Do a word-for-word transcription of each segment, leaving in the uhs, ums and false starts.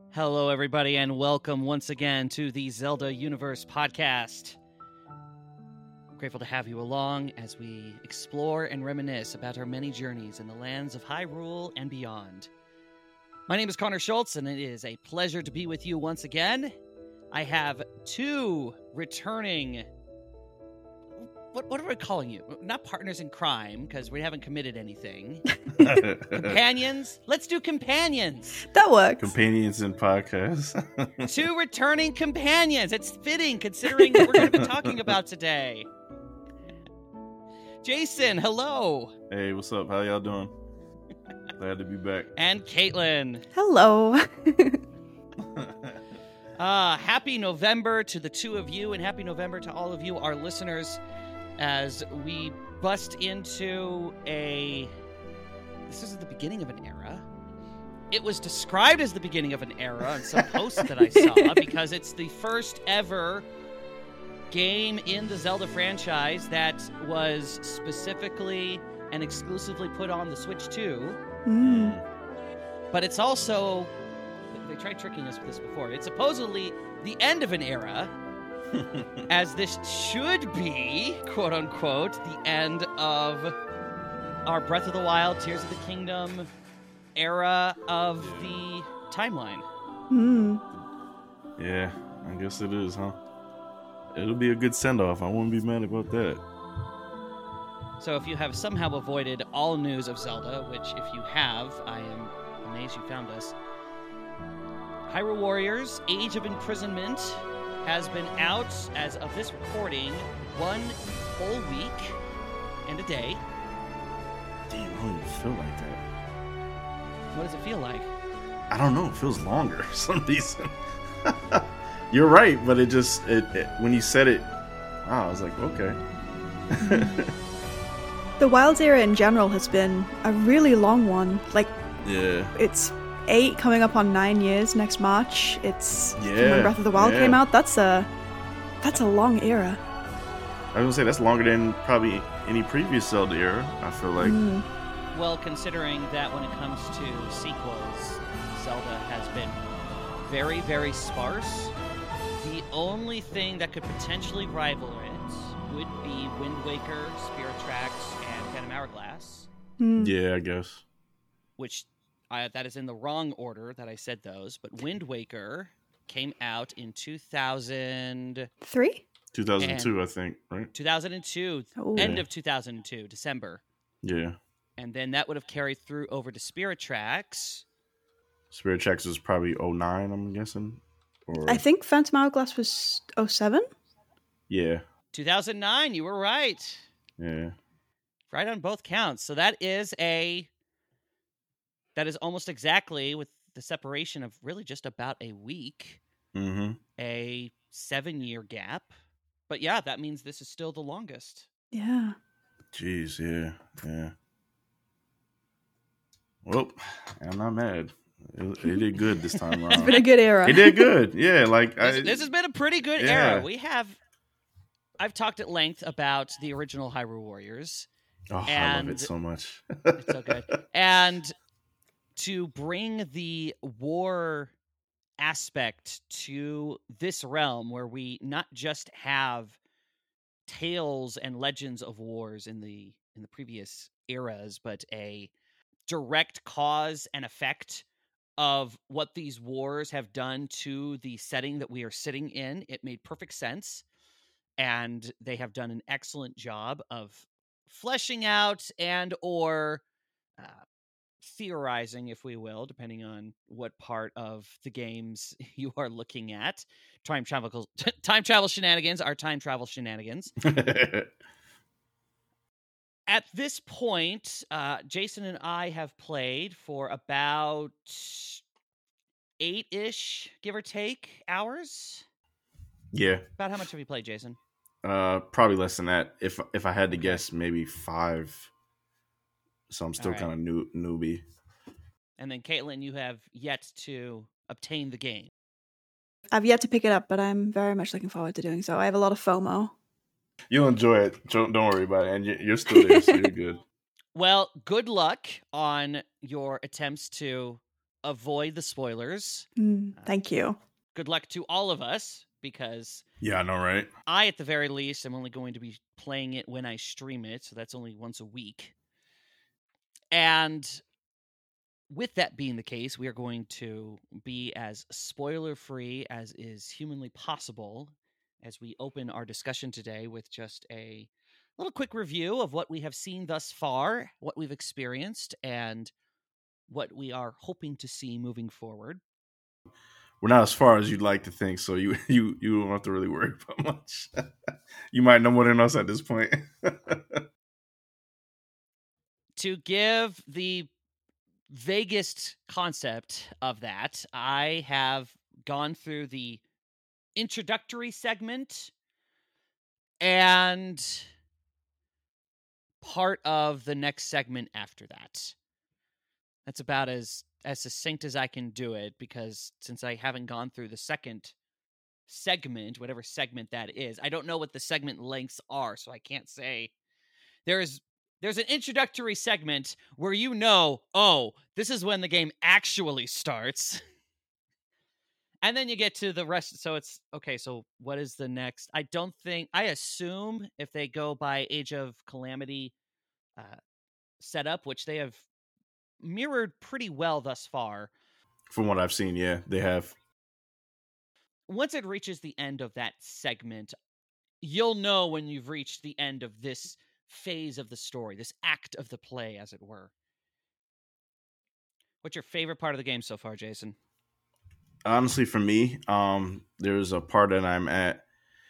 Hello, everybody, and welcome once again to the Zelda Universe podcast. Grateful to have you along as we explore and reminisce about our many journeys in the lands of Hyrule and beyond. My name is Connor Schultz, and it is a pleasure to be with you once again. I have two returning... What, what are we calling you? Not partners in crime, because we haven't committed anything. Companions? Let's do companions. That works. Companions in podcasts. Two returning companions. It's fitting, considering what we're going to be talking about today. Jason, hello. Hey, what's up? How y'all doing? Glad to be back. And Caitlin. Hello. uh, happy November to the two of you, and happy November to all of you, our listeners, as we bust into a... This is the beginning of an era. It was described as the beginning of an era in some posts that I saw, because it's the first ever game in the Zelda franchise that was specifically and exclusively put on the Switch two. Mm. But it's also... They tried tricking us with this before. It's supposedly the end of an era, as this should be, quote-unquote, the end of our Breath of the Wild, Tears of the Kingdom era of the timeline. Mm. Yeah, I guess it is, huh? It'll be a good send-off. I wouldn't be mad about that. So if you have somehow avoided all news of Zelda, which if you have, I am amazed you found us, Hyrule Warriors Age of Imprisonment has been out, as of this recording, one whole week and a day. Damn, I don't even feel like that. What does it feel like? I don't know. It feels longer for some reason. You're right, but it just, it, it when you said it, wow, I was like, okay. The Wilds era in general has been a really long one. Like, Yeah. it's eight coming up on nine years next March. It's from Yeah, when Breath of the Wild yeah. came out. That's a that's a long era. I was gonna say, that's longer than probably any previous Zelda era, I feel like. Mm. Well, considering that when it comes to sequels, Zelda has been very, very sparse. The only thing that could potentially rival it would be Wind Waker, Spirit Tracks, and Phantom Hourglass, Mm. Yeah, I guess. which I, that is in the wrong order that I said those, but Wind Waker came out in two thousand, Three? two thousand two, I think, right? two thousand two, Oh. end Yeah. of two thousand two, December. Yeah. And then that would have carried through over to Spirit Tracks. Spirit Tracks is probably oh nine, I'm guessing. Or I think Phantom Hourglass was oh seven? Yeah. two thousand nine, you were right. Yeah. Right on both counts. So that is a... That is almost exactly, with the separation of really just about a week, Mm-hmm. a seven-year gap. But yeah, that means this is still the longest. Yeah. Jeez, yeah, yeah. Well, I'm not mad. It, it did good this time around. It's been a good era. It did good, yeah. Like This, I, this has been a pretty good yeah. era. We have... I've talked at length about the original Hyrule Warriors. oh, I love and- it so much. It's so good. And to bring the war aspect to this realm, where we not just have tales and legends of wars in the in the previous eras, but a direct cause and effect of what these wars have done to the setting that we are sitting in, it made perfect sense. And they have done an excellent job of fleshing out and or uh, theorizing, if we will, depending on what part of the games you are looking at. Time travel, time travel shenanigans are time travel shenanigans. At this point, uh, Jason and I have played for about eight-ish, give or take, hours. yeah, About how much have you played, Jason? uh, probably less than that. If if I had to guess, maybe five. So I'm still All right. kind of new newbie. And then, Caitlin, you have yet to obtain the game. I've yet to pick it up, but I'm very much looking forward to doing so. I have a lot of FOMO. You'll enjoy it. Don't don't worry about it. And you- you're still there, so you're good. Well, good luck on your attempts to avoid the spoilers. Mm, thank you. Good luck to all of us, because Yeah, I know, right? I, at the very least, am only going to be playing it when I stream it, so that's only once a week. And with that being the case, we are going to be as spoiler-free as is humanly possible as we open our discussion today with just a little quick review of what we have seen thus far, what we've experienced, and what we are hoping to see moving forward. We're not as far as you'd like to think, so you you you don't have to really worry about much. You might know more than us at this point. To give the vaguest concept of that, I have gone through the introductory segment and part of the next segment after that. That's about as as succinct as I can do it, because since I haven't gone through the second segment, whatever segment that is, I don't know what the segment lengths are, so I can't say. There's there's an introductory segment where you know, oh, this is when the game actually starts. And then you get to the rest. So it's, okay, so what is the next? I don't think, I assume if they go by Age of Calamity uh, setup, which they have mirrored pretty well thus far. From what I've seen, yeah, they have. Once it reaches the end of that segment, you'll know when you've reached the end of this phase of the story, this act of the play, as it were. What's your favorite part of the game so far, Jason? Honestly, for me, um, there's a part that I'm at.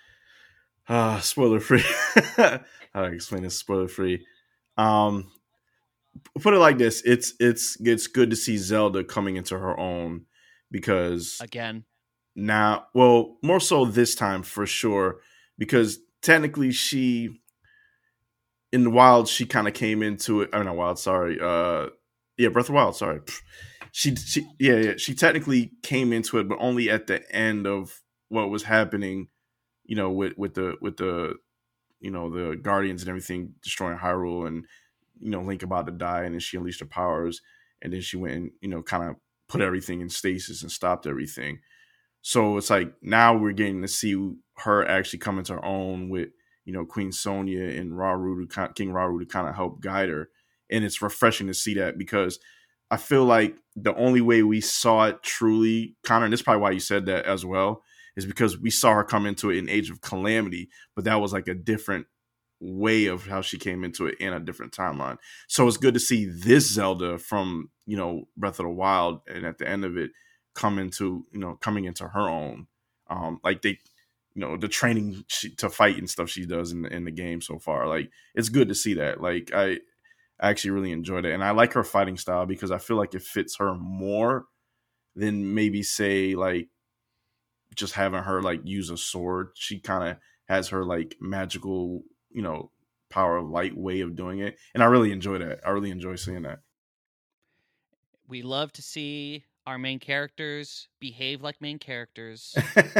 Uh, spoiler free. How do I explain this? Spoiler free. Um, put it like this: it's it's it's good to see Zelda coming into her own, because again, now, well, more so this time for sure, because technically she, in the Wild, she kind of came into it. I mean, not Wild, sorry. Uh, yeah, Breath of the Wild, sorry. She, she, yeah, yeah, she technically came into it, but only at the end of what was happening, you know, with, with the, with the, you know, the Guardians and everything destroying Hyrule, and, you know, Link about to die, and then she unleashed her powers, and then she went and, you know, kind of put everything in stasis and stopped everything. So it's like, now we're getting to see her actually come into her own with, you know, Queen Sonia and Rauru to, King Rauru to kind of help guide her. And it's refreshing to see that, because I feel like the only way we saw it truly, Connor, and this is probably why you said that as well, is because we saw her come into it in Age of Calamity, but that was like a different way of how she came into it in a different timeline. So it's good to see this Zelda from, you know, Breath of the Wild, and at the end of it, come into, you know, coming into her own. Um, like they, you know, the training she, to fight and stuff she does in the, in the game so far. Like, it's good to see that. Like, I, I actually really enjoyed it. And I like her fighting style, because I feel like it fits her more than maybe, say, like, just having her, like, use a sword. She kind of has her, like, magical, you know, power of light way of doing it. And I really enjoy that. I really enjoy seeing that. We love to see our main characters behave like main characters.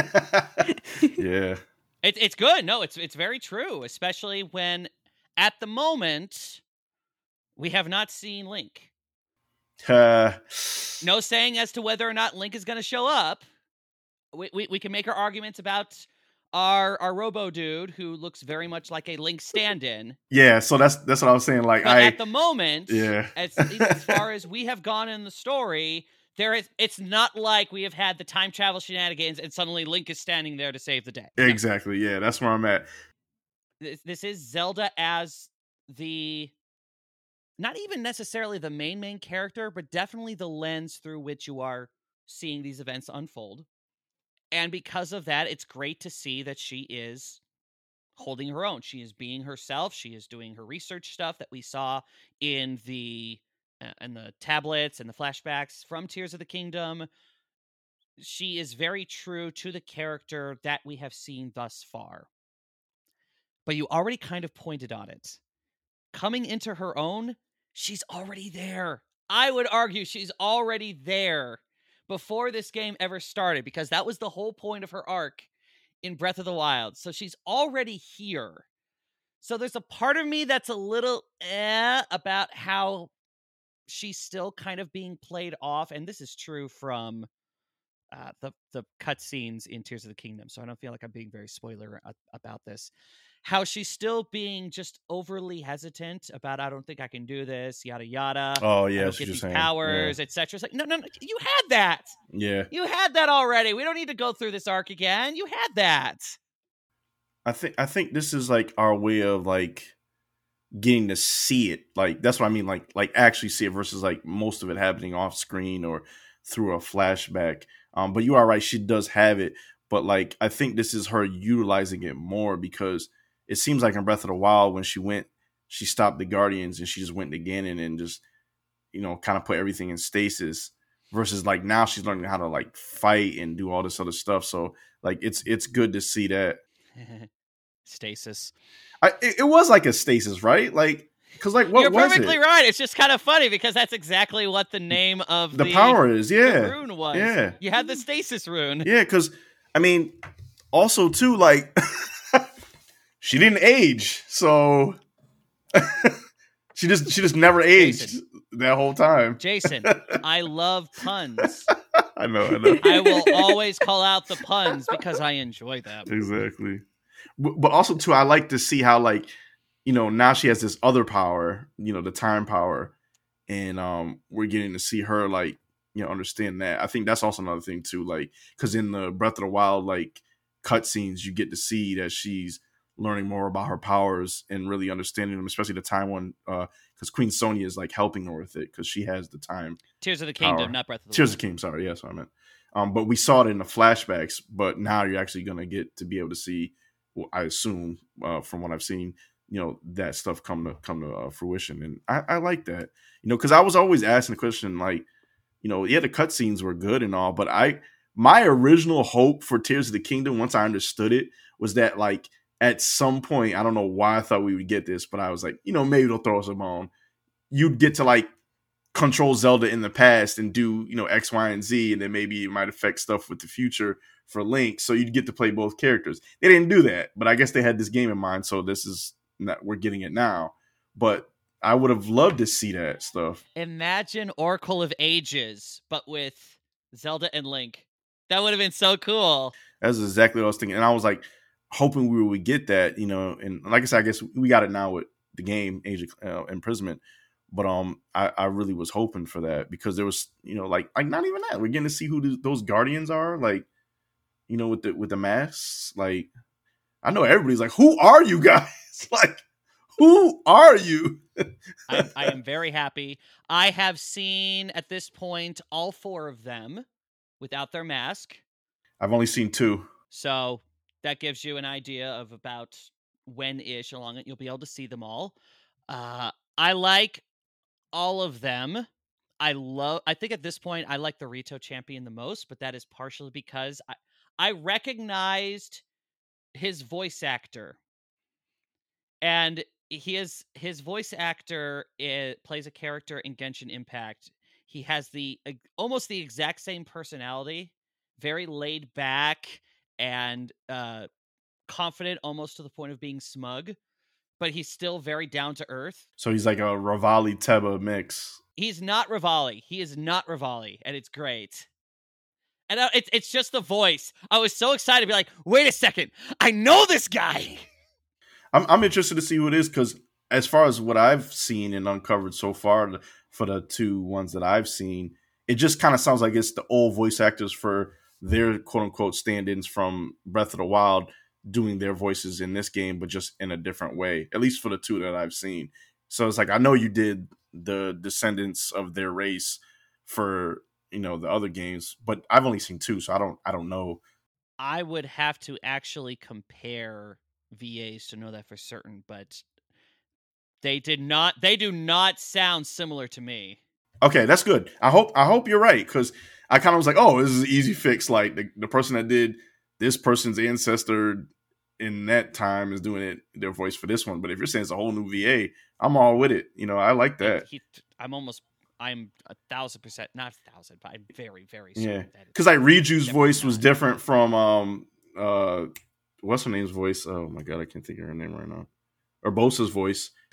Yeah. It, it's good. No, it's it's very true, especially when, at the moment, we have not seen Link. Uh, no saying as to whether or not Link is going to show up. We, we we can make our arguments about our our Robo dude, who looks very much like a Link stand-in. Yeah, so that's that's what I was saying. Like, but I at the moment, yeah, as, as far as we have gone in the story, there is it's not like we have had the time travel shenanigans and suddenly Link is standing there to save the day. Exactly. Yeah, that's where I'm at. This, this is Zelda as the, not even necessarily the main main character, but definitely the lens through which you are seeing these events unfold. And because of that, it's great to see that she is holding her own. She is being herself. She is doing her research stuff that we saw in the uh, in the tablets and the flashbacks from Tears of the Kingdom. She is very true to the character that we have seen thus far. But you already kind of pointed on it. Coming into her own, she's already there. I would argue she's already there before this game ever started, because that was the whole point of her arc in Breath of the Wild. So she's already here. So there's a part of me that's a little eh about how she's still kind of being played off, and this is true from uh, the the cutscenes in Tears of the Kingdom. So I don't feel like I'm being very spoiler a- about this. How she's still being just overly hesitant about, I don't think I can do this, yada yada. Oh I yeah, don't that's get what you're these saying. powers, Yeah. et cetera. It's like, no, no, no, you had that. yeah, You had that already. We don't need to go through this arc again. You had that. I think I think this is like our way of like getting to see it. Like that's what I mean. Like like actually see it versus like most of it happening off screen or through a flashback. Um, but you are right. She does have it, but like I think this is her utilizing it more because it seems like in Breath of the Wild when she went, she stopped the Guardians and she just went to Ganon and just you know kind of put everything in stasis. Versus like now she's learning how to like fight and do all this other stuff. So like it's it's good to see that. Stasis. I it, it was like a stasis, right? Like because like what You're was perfectly it? right. It's just kind of funny because that's exactly what the name of The the, power is the yeah rune was. yeah You had the stasis rune. yeah. Because I mean, also too like she didn't age, so she just she just never aged Jason. that whole time. Jason, I love puns. I know, I know. I will always call out the puns because I enjoy them. Exactly. But, but also too, I like to see how like, you know, now she has this other power, you know, the time power, and um, we're getting to see her like, you know, understand that. I think that's also another thing too, like, because in the Breath of the Wild like cutscenes, you get to see that she's learning more about her powers and really understanding them, especially the time one, because uh, Queen Sonia is like helping her with it because she has the time. Tears of the Kingdom, power. not Breath of the Tears Wild. of the Kingdom, sorry, yes, I meant. Um, but we saw it in the flashbacks, but now you're actually going to get to be able to see, well, I assume, uh, from what I've seen, you know, that stuff come to come to uh, fruition. And I, I like that, you know, because I was always asking the question, like, you know, yeah, the cutscenes were good and all, but I, my original hope for Tears of the Kingdom, once I understood it, was that, like, at some point, I don't know why I thought we would get this, but I was like, you know, maybe they'll throw us a bone. You'd get to, like, control Zelda in the past and do, you know, X, Y, and Z, and then maybe it might affect stuff with the future for Link, so you'd get to play both characters. They didn't do that, but I guess they had this game in mind, so this is not, we're getting it now. But I would have loved to see that stuff. Imagine Oracle of Ages, but with Zelda and Link. That would have been so cool. That's exactly what I was thinking, and I was like hoping we would get that, you know. And like I said, I guess we got it now with the game Age of uh, Imprisonment. But um, I, I really was hoping for that because there was, you know, like like not even that. We're getting to see who th- those Guardians are, like, you know, with the with the masks. Like, I know everybody's like, who are you guys? Like, who are you? I, I am very happy. I have seen at this point all four of them without their mask. I've only seen two. So that gives you an idea of about when-ish along it you'll be able to see them all. Uh, I like all of them. I love, I think at this point, I like the Rito champion the most, but that is partially because I, I recognized his voice actor. And he is, his voice actor it, plays a character in Genshin Impact. He has the, uh, almost the exact same personality, very laid back and uh, confident, almost to the point of being smug, but he's still very down to earth. So he's like a Rivali Teba mix. He's not Rivali. He is not Rivali, and it's great. And uh, it's it's just the voice. I was so excited to be like, wait a second, I know this guy. I'm I'm interested to see who it is because as far as what I've seen and uncovered so far for the two ones that I've seen, it just kind of sounds like it's the old voice actors for their quote unquote stand-ins from Breath of the Wild doing their voices in this game, but just in a different way, at least for the two that I've seen. So it's like, I know you did the descendants of their race for, you know, the other games, but I've only seen two, so I don't, I don't know. I would have to actually compare V As to know that for certain, but they did not, they do not sound similar to me. Okay, that's good. I hope, I hope you're right. Cause I kind of was like, oh, this is an easy fix. Like the, the person that did this person's ancestor in that time is doing it, their voice for this one. But if you're saying it's a whole new V A, I'm all with it. You know, I like that. He, I'm almost, I'm a thousand percent, not a thousand, but I'm very, very certain. Yeah. That Because like Riju's voice not. was different from, um, uh, what's her name's voice? Oh my God, I can't think of her name right now. Urbosa's voice.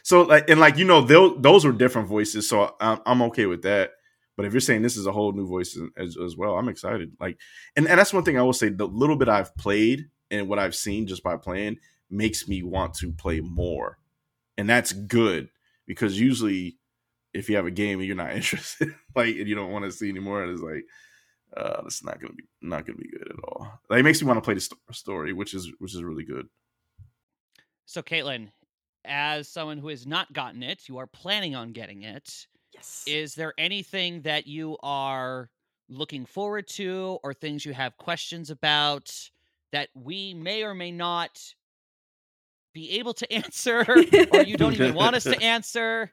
So like, and like, you know, those those were different voices, so I'm, I'm okay with that. But if you're saying this is a whole new voice as, as well, I'm excited. Like, and, and that's one thing I will say: the little bit I've played and what I've seen just by playing makes me want to play more, and that's good because usually, if you have a game and you're not interested, like, and you don't want to see anymore, it's like, uh, it's not gonna be not gonna be good at all. Like, it makes me want to play the st- story, which is which is really good. So, Caitlin, as someone who has not gotten it, you are planning on getting it. Yes. Is there anything that you are looking forward to or things you have questions about that we may or may not be able to answer or you don't even want us to answer?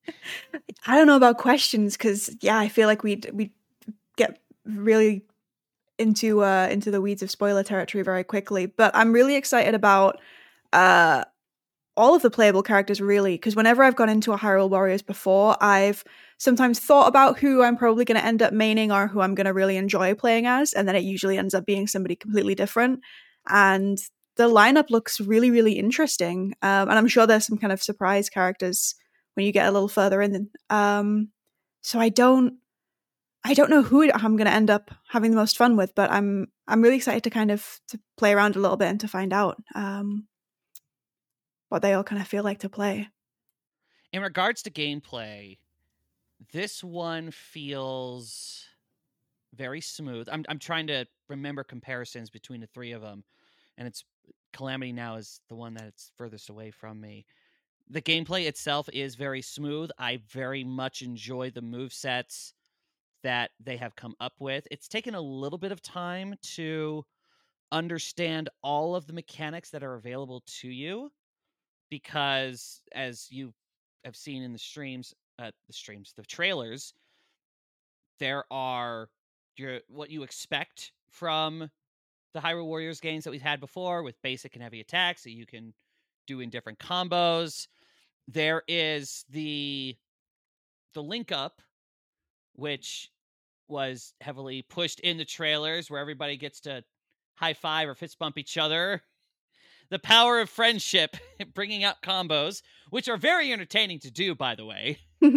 I don't know about questions because, yeah, I feel like we we get really into uh, into the weeds of spoiler territory very quickly. But I'm really excited about uh, all of the playable characters, really, because whenever I've gone into a Hyrule Warriors before, I've sometimes thought about who I'm probably going to end up maining or who I'm going to really enjoy playing as, and then it usually ends up being somebody completely different. And the lineup looks really, really interesting. Um, and I'm sure there's some kind of surprise characters when you get a little further in. Um, so I don't, I don't know who I'm going to end up having the most fun with, but I'm, I'm really excited to kind of to play around a little bit and to find out. Um, what they all kind of feel like to play. In regards to gameplay, this one feels very smooth. I'm I'm trying to remember comparisons between the three of them, and it's Calamity now is the one that's furthest away from me. The gameplay itself is very smooth. I very much enjoy the movesets that they have come up with. It's taken a little bit of time to understand all of the mechanics that are available to you because, as you have seen in the streams, uh, the streams, the trailers, there are your what you expect from the Hyrule Warriors games that we've had before with basic and heavy attacks that you can do in different combos. There is the the link up, which was heavily pushed in the trailers where everybody gets to high five or fist bump each other. The power of friendship bringing out combos, which are very entertaining to do, by the way.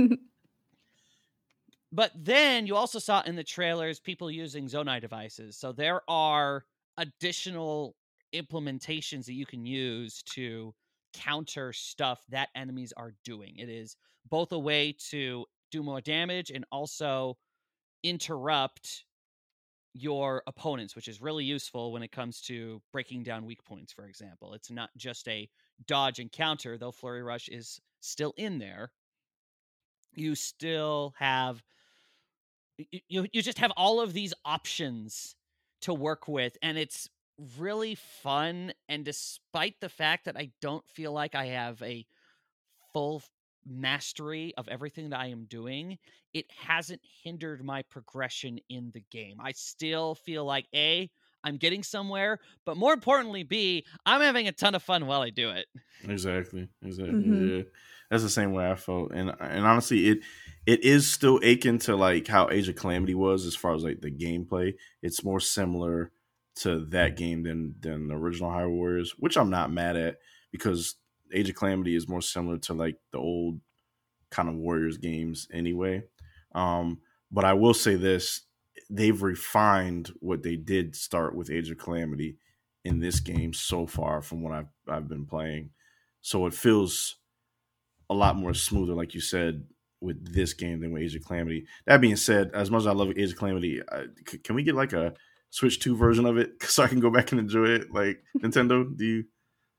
But then you also saw in the trailers people using Zonai devices. So there are additional implementations that you can use to counter stuff that enemies are doing. It is both a way to do more damage and also interrupt your opponents, which is really useful when it comes to breaking down weak points, for example. It's not just a dodge and counter, though Flurry Rush is still in there. You still have you you just have all of these options to work with, and it's really fun. And despite the fact that I don't feel like I have a full mastery of everything that I am doing, it hasn't hindered my progression in the game. I still feel like A, I'm getting somewhere, but more importantly, B, I'm having a ton of fun while I do it. Exactly. Exactly. Mm-hmm. Yeah. That's the same way I felt. And and honestly, it it is still akin to like how Age of Calamity was as far as like the gameplay. It's more similar to that game than than the original Hyrule Warriors, which I'm not mad at because Age of Calamity is more similar to like the old kind of Warriors games anyway. Um, but I will say this, they've refined what they did start with Age of Calamity in this game so far from what I've I've been playing. So it feels a lot more smoother, like you said, with this game than with Age of Calamity. That being said, as much as I love Age of Calamity, I, c- can we get like a Switch two version of it so I can go back and enjoy it? Like Nintendo, do you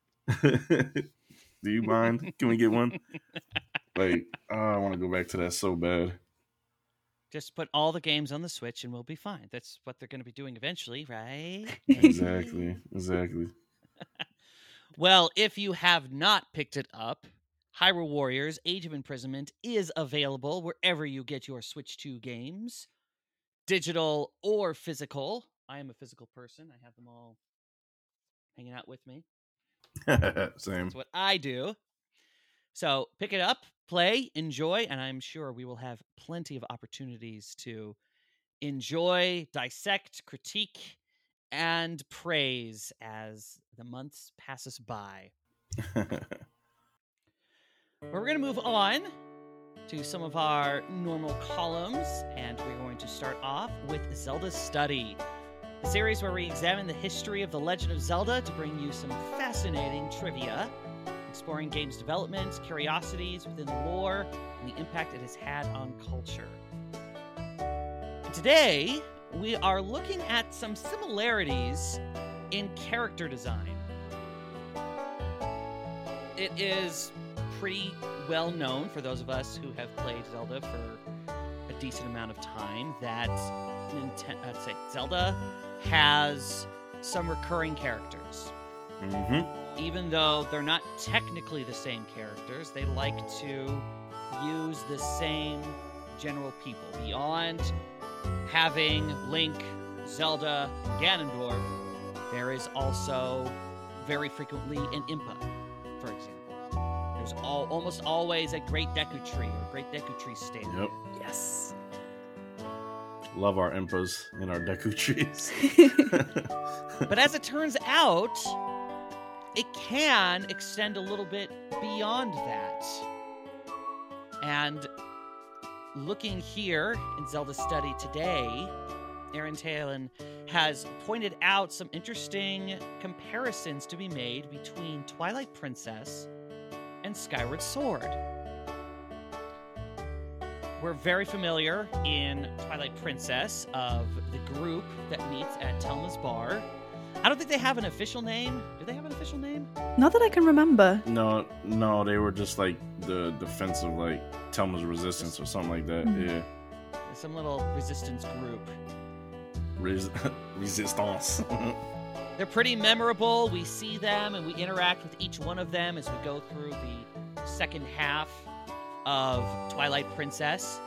do you mind? Can we get one? Like, oh, I want to go back to that so bad. Just put all the games on the Switch and we'll be fine. That's what they're going to be doing eventually, right? Exactly, exactly. Well, if you have not picked it up, Hyrule Warriors Age of Imprisonment is available wherever you get your Switch two games, digital or physical. I am a physical person. I have them all hanging out with me. Same. That's what I do. So pick it up, play, enjoy, and I'm sure we will have plenty of opportunities to enjoy, dissect, critique, and praise as the months pass us by. We're going to move on to some of our normal columns, and we're going to start off with Zelda Study, a series where we examine the history of The Legend of Zelda to bring you some fascinating trivia, exploring games development, curiosities within the lore, and the impact it has had on culture. And today, we are looking at some similarities in character design. It is pretty well known for those of us who have played Zelda for a decent amount of time that Nintendo, I'd say Zelda has some recurring characters. Mm-hmm. Even though they're not technically the same characters, they like to use the same general people. Beyond having Link, Zelda, Ganondorf, there is also very frequently an Impa, for example. There's all, almost always a Great Deku Tree or Great Deku Tree stand. Yep. Yes. Love our Impas and our Deku trees. But as it turns out, it can extend a little bit beyond that. And looking here in Zelda Study today, Aaron Talon has pointed out some interesting comparisons to be made between Twilight Princess and Skyward Sword. We're very familiar in Twilight Princess of the group that meets at Telma's bar. I don't think they have an official name. Do they have an official name? Not that I can remember. no, no, they were just like the defensive, like Telma's Resistance or something like that. Mm. Yeah. Some little resistance group. Res- Resistance. They're pretty memorable. We see them and we interact with each one of them as we go through the second half of Twilight Princess.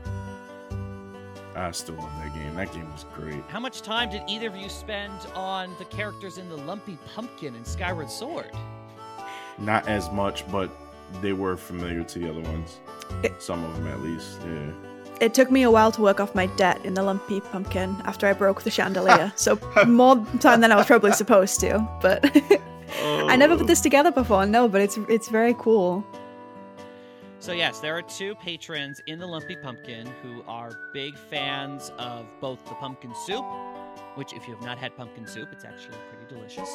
I still love that game. That game was great. How much time did either of you spend on the characters in the Lumpy Pumpkin and Skyward Sword? Not as much, but they were familiar to the other ones. It- Some of them, at least. Yeah. It took me a while to work off my debt in the Lumpy Pumpkin after I broke the chandelier, so more time than I was probably supposed to. But I never put this together before. No, but it's it's very cool. So yes, there are two patrons in the Lumpy Pumpkin who are big fans of both the pumpkin soup, which if you have not had pumpkin soup, it's actually pretty delicious,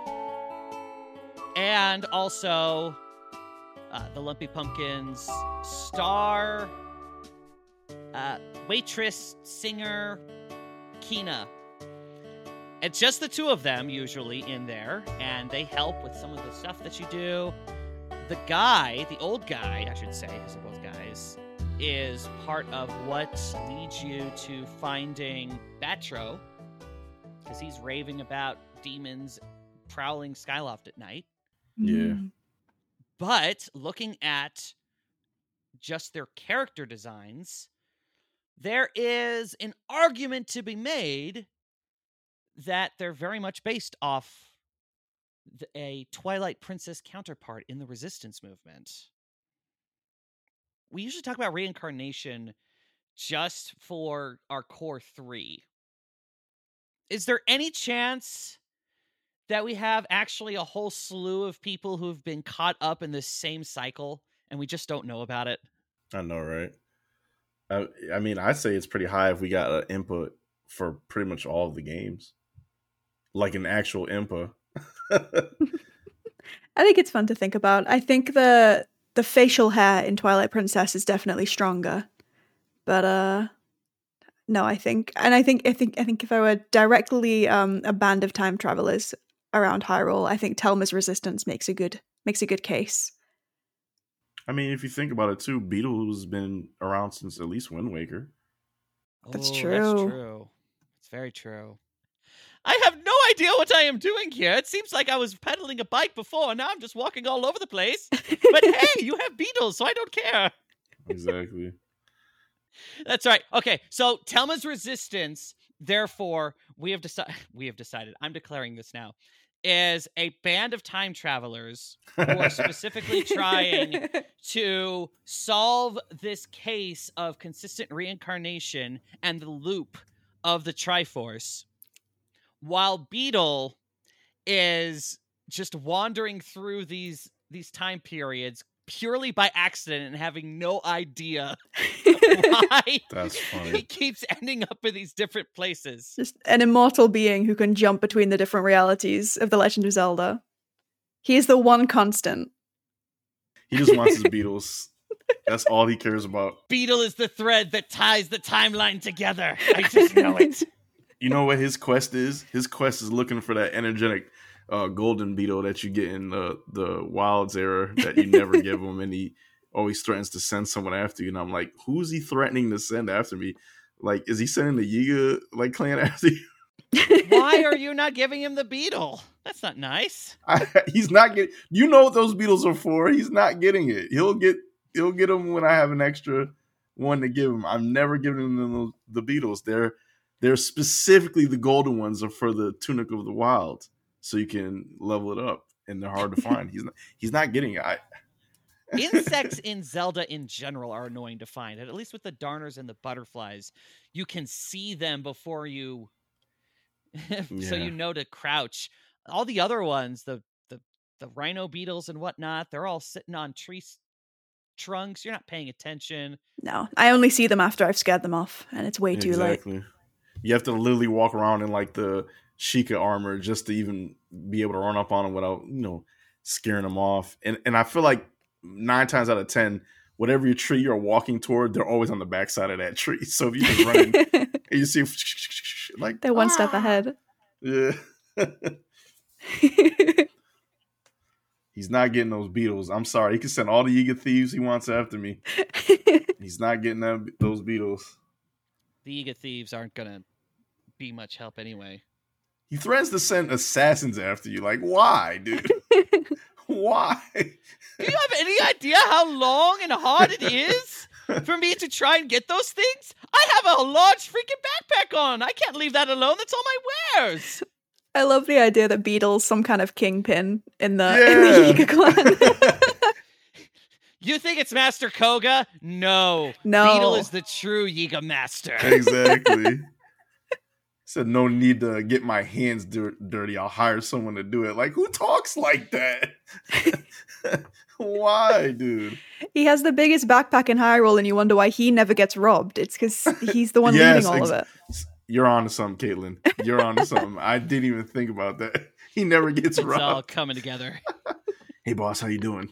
and also uh, the Lumpy Pumpkin's star uh, waitress, singer, Kina. It's just the two of them usually in there, and they help with some of the stuff that you do. The guy, the old guy, I should say, because they're both guys, is part of what leads you to finding Batro, because he's raving about demons prowling Skyloft at night. Yeah. Mm. But looking at just their character designs, there is an argument to be made that they're very much based off the, a Twilight Princess counterpart in the Resistance movement. We usually talk about reincarnation just for our core three. Is there any chance that we have actually a whole slew of people who've been caught up in this same cycle and we just don't know about it? I know, right? I, I mean, I'd say it's pretty high if we got an input for pretty much all of the games. Like an actual Impa. I think it's fun to think about. I think the the facial hair in Twilight Princess is definitely stronger. But uh no, I think and I think I think I think if I were directly um a band of time travelers around Hyrule, I think Telma's Resistance makes a good makes a good case. I mean, if you think about it too, Beetle's been around since at least Wind Waker. That's Oh, true. That's true. It's very true. I have no idea what I am doing here. It seems like I was pedaling a bike before, and now I'm just walking all over the place. But hey, you have Beetles, so I don't care. Exactly. That's right. Okay, so Telma's Resistance, therefore, we have decided. We have decided. I'm declaring this now. Is a band of time travelers who are specifically trying to solve this case of consistent reincarnation and the loop of the Triforce, while Beetle is just wandering through these these time periods, purely by accident and having no idea why That's funny. he keeps ending up in these different places. Just an immortal being who can jump between the different realities of The Legend of Zelda. He is the one constant. He just wants his Beatles. That's all he cares about. Beetle is the thread that ties the timeline together. I just know it. You know what his quest is? His quest is looking for that energetic uh, golden beetle that you get in the, the Wilds era that you never give him, and he always threatens to send someone after you. And I'm like, who's he threatening to send after me? Like, is he sending the Yiga like clan after you? Why are you not giving him the beetle? That's not nice. I, he's not getting. You know what those beetles are for? He's not getting it. He'll get. He'll get them when I have an extra one to give him. I'm never giving them the, the beetles. They're they're specifically the golden ones are for the Tunic of the Wild, so you can level it up, and they're hard to find. He's not. He's not getting it. I, Insects in Zelda in general are annoying to find. At least with the darners and the butterflies, you can see them before you. so Yeah. you know to crouch. All the other ones, the the the rhino beetles and whatnot, they're all sitting on tree s- trunks. You're not paying attention. No, I only see them after I've scared them off, and it's way too late. Exactly. You have to literally walk around in like the Sheikah armor just to even be able to run up on them without, you know, scaring them off. And and I feel like nine times out of ten, whatever your tree you're walking toward, they're always on the backside of that tree. So if you just run and you see like They're one ah! step ahead. Yeah. He's not getting those beetles. I'm sorry. He can send all the Yiga thieves he wants after me. He's not getting that, those beetles. The Yiga thieves aren't gonna be much help anyway. He threatens to send assassins after you. Like, why, dude? Why? Do you have any idea how long and hard it is for me to try and get those things? I have a large freaking backpack on. I can't leave that alone. That's all my wares. I love the idea that Beetle's some kind of kingpin in the, Yeah. in the Yiga clan. You think it's Master Koga? No. No. Beetle is the true Yiga master. Exactly. Said no need to get my hands dir- dirty. I'll hire someone to do it. Like, who talks like that? Why, dude? He has the biggest backpack in Hyrule, and you wonder why he never gets robbed. It's because he's the one Yes, leading all ex- of it. You're on to something, Caitlin. You're on to something. I didn't even think about that. He never gets It's robbed. all coming together. Hey, boss, how you doing?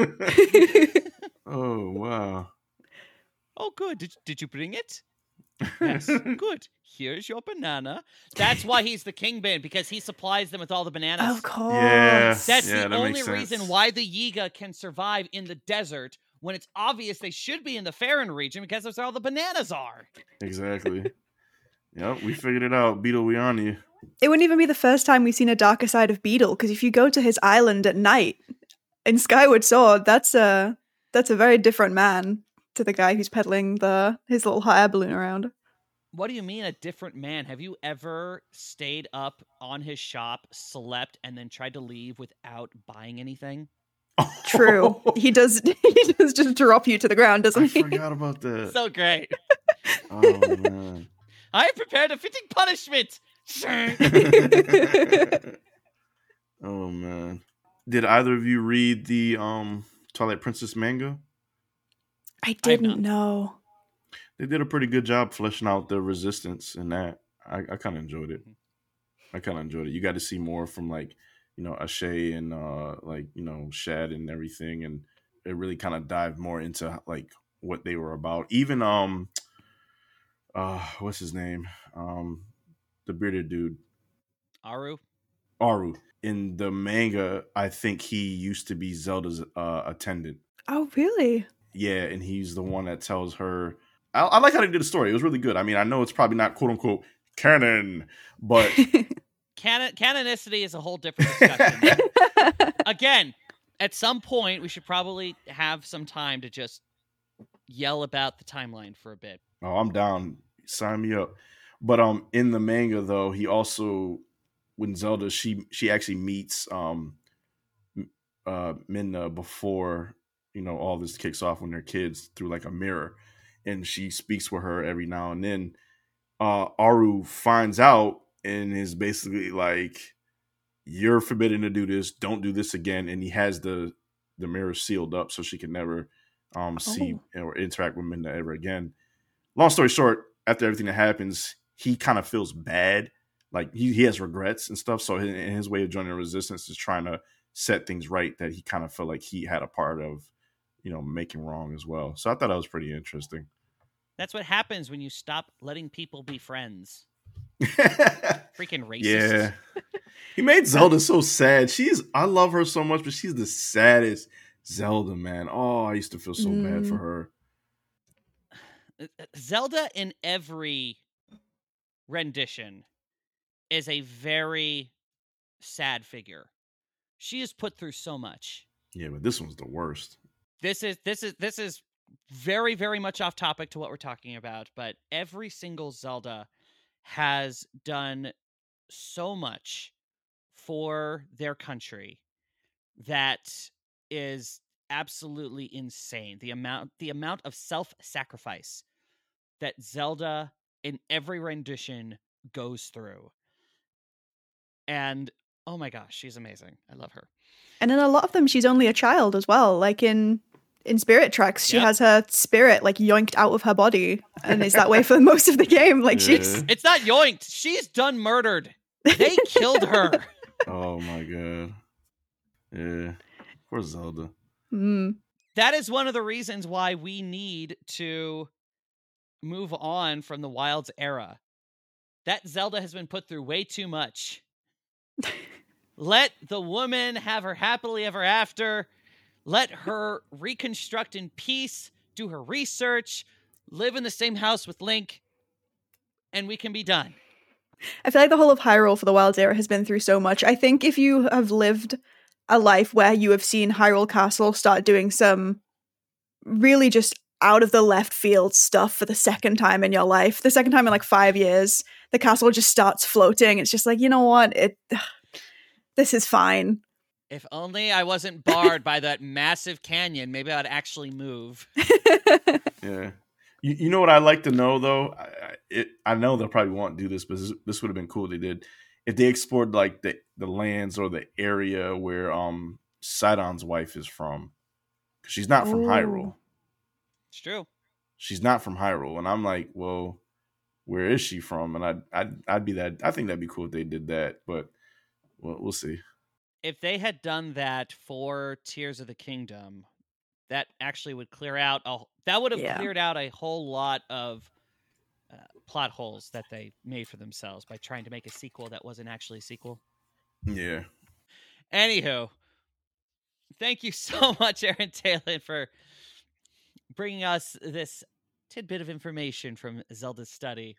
Oh, wow. Oh, good. Did, did you bring it? Yes. Good. Here's your banana. That's why he's the kingpin, because he supplies them with all the bananas. Of course. Yeah. That's Yeah, the that only makes sense. reason why the Yiga can survive in the desert when it's obvious they should be in the Farron region, because that's where all the bananas are. Exactly. Yep, we figured it out. Beetle, we on you. It wouldn't even be the first time we've seen a darker side of Beetle, because if you go to his island at night in Skyward Sword, that's a that's a very different man to the guy who's peddling the his little hot air balloon around. What do you mean a different man? Have you ever stayed up on his shop, slept, and then tried to leave without buying anything? True. He does he does just drop you to the ground, doesn't I he? forgot about that. So great. Oh, man. I have prepared a fitting punishment. Oh, man. Did either of you read the um Twilight Princess manga? I not. didn't know. They did a pretty good job fleshing out the resistance in that. I, I kind of enjoyed it. I kind of enjoyed it. You got to see more from like, you know, Ashe and uh like, you know, Shad and everything, and it really kind of dived more into like what they were about. Even um uh what's his name? Um the bearded dude. Aru? Aru. In the manga, I think he used to be Zelda's uh attendant. Oh, really? Yeah, and he's the one that tells her. I, I like how they did the story. It was really good. I mean, I know it's probably not quote unquote canon, but Canon- canonicity is a whole different discussion. Again, at some point, we should probably have some time to just yell about the timeline for a bit. oh, I'm down. Sign me up. But um, in the manga though, he also when Zelda she she actually meets um uh Minna before you know all this kicks off when they're kids through like a mirror, and she speaks with her every now and then. Uh, Aru finds out and is basically like, "You're forbidden to do this. Don't do this again." And he has the the mirror sealed up so she could never um, see Oh. or interact with Midna ever again. Long story short, after everything that happens, he kind of feels bad. Like he, he has regrets and stuff. So his, his way of joining the resistance is trying to set things right that he kind of felt like he had a part of, you know, making wrong as well. So I thought that was pretty interesting. That's what happens when you stop letting people be friends. Freaking racist. Yeah. He made Zelda so sad. She's I love her so much, but she's the saddest Zelda, man. Oh, I used to feel so mm. bad for her. Zelda in every rendition is a very sad figure. She is put through so much. Yeah, but this one's the worst. This is this is this is very, very much off topic to what we're talking about, but every single Zelda has done so much for their country that is absolutely insane. The amount the amount of self-sacrifice that Zelda in every rendition goes through. And oh my gosh, she's amazing. I love her. And in a lot of them, she's only a child as well. Like in in Spirit Tracks, she yep. has her spirit like yoinked out of her body, and is that way for most of the game. Like yeah. she's it's not yoinked. She's done murdered. They killed her. Oh my god. Yeah. Poor Zelda. Mm. That is one of the reasons why we need to move on from the Wilds era. That Zelda has been put through way too much. Let the woman have her happily ever after. Let her reconstruct in peace, do her research, live in the same house with Link, and we can be done. I feel like the whole of Hyrule for the Wilds era has been through so much. I think if you have lived a life where you have seen Hyrule Castle start doing some really just out of the left field stuff for the second time in your life, the second time in like five years, the castle just starts floating. It's just like, you know what? It, this is fine. If only I wasn't barred by that massive canyon, maybe I'd actually move. Yeah. You, you know what I'd like to know, though? I, I, it, I know they'll probably won't do this, but this, this would have been cool if they did. If they explored like the, the lands or the area where um Sidon's wife is from. She's not from Ooh. Hyrule. It's true. She's not from Hyrule. And I'm like, well, where is she from? And I'd, I'd, I'd be that. I think that'd be cool if they did that, but well, we'll see. If they had done that for Tears of the Kingdom, that actually would clear out a, that would have yeah. cleared out a whole lot of uh, plot holes that they made for themselves by trying to make a sequel that wasn't actually a sequel. Yeah. Anywho, thank you so much, Aaron Taylor, for bringing us this tidbit of information from Zelda's study.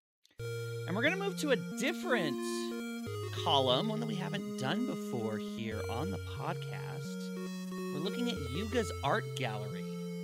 And we're going to move to a different column, one that we haven't done before here on the podcast. We're looking at Yuga's Art Gallery,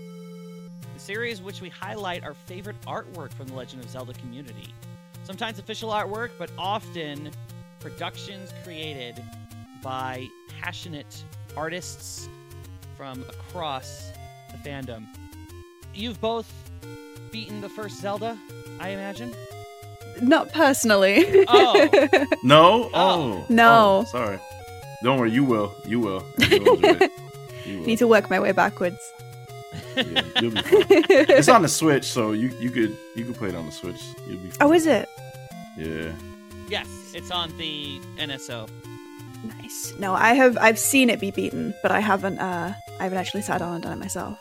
the series which we highlight our favorite artwork from the Legend of Zelda community. Sometimes official artwork, but often productions created by passionate artists from across the fandom. You've both beaten the first Zelda, I imagine? Not personally. Oh. No? Oh. No. Oh, sorry. Don't worry, you will. You will. You will enjoy it. You will. Need to work my way backwards. Yeah, you'll be fine. It's on the Switch, so you, you could you could play it on the Switch. You'll be fine. Oh, is it? Yeah. Yes, it's on the N S O. Nice. No, I have I've seen it be beaten, but I haven't uh I haven't actually sat down and done it myself.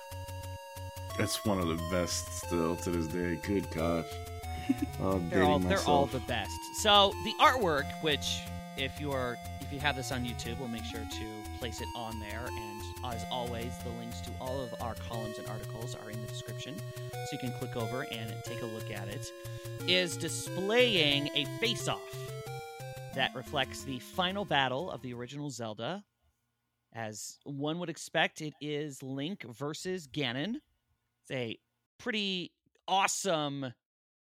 That's one of the best still to this day. Good gosh. Oh, they're all myself. they're all the best. So the artwork, which if you are if you have this on YouTube, we'll make sure to place it on there. And as always, the links to all of our columns and articles are in the description, so you can click over and take a look at it. Is displaying a face-off that reflects the final battle of the original Zelda. As one would expect, it is Link versus Ganon. It's a pretty awesome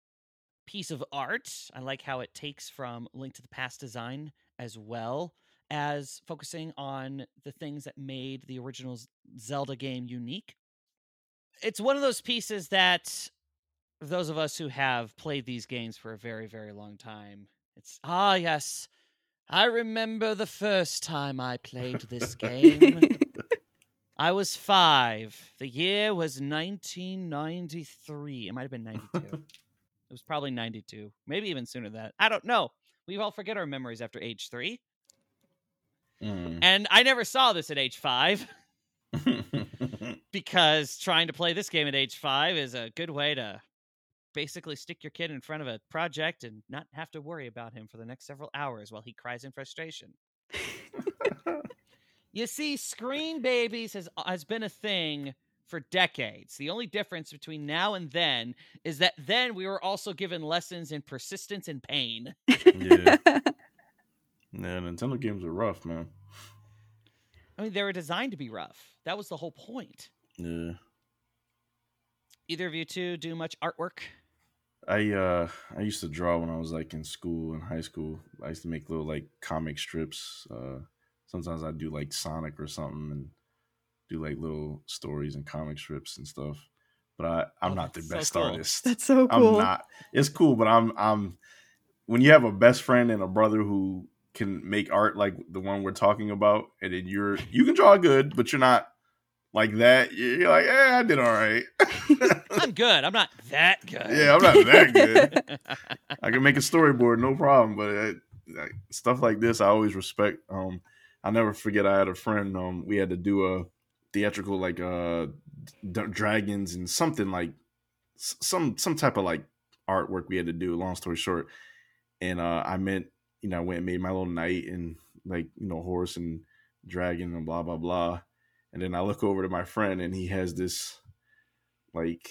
piece of art. I like how it takes from Link to the Past design, as well as focusing on the things that made the original Zelda game unique. It's one of those pieces that those of us who have played these games for a very, very long time, it's, ah, yes, I remember the first time I played this game. I was five. The year was nineteen ninety-three. It might have been ninety-two. It was probably ninety-two. Maybe even sooner than that. I don't know. We all forget our memories after age three. Mm. And I never saw this at age five. Because trying to play this game at age five is a good way to basically stick your kid in front of a project and not have to worry about him for the next several hours while he cries in frustration. You see, Screen Babies has has been a thing for decades. The only difference between now and then is that then we were also given lessons in persistence and pain. Yeah. Yeah, Nintendo games are rough, man. I mean, they were designed to be rough. That was the whole point. Yeah. Either of you two do much artwork? I uh I used to draw when I was like in school, in high school. I used to make little like comic strips. Uh sometimes I'd do like Sonic or something and do like little stories and comic strips and stuff. But I, I'm Oh, not the that's so best cool. artist. That's so I'm cool. not. It's cool, but I'm I'm when you have a best friend and a brother who can make art like the one we're talking about, and then you're you can draw good, but you're not like that. You're like, eh, I did all right. I'm good. I'm not that good. Yeah, I'm not that good. I can make a storyboard, no problem. But uh, like, stuff like this, I always respect. Um, I'll never forget. I had a friend. Um, we had to do a theatrical like uh, d- dragons and something like s- some some type of like artwork we had to do. Long story short, and uh, I meant you know I went and made my little knight and like you know horse and dragon and blah blah blah. And then I look over to my friend and he has this like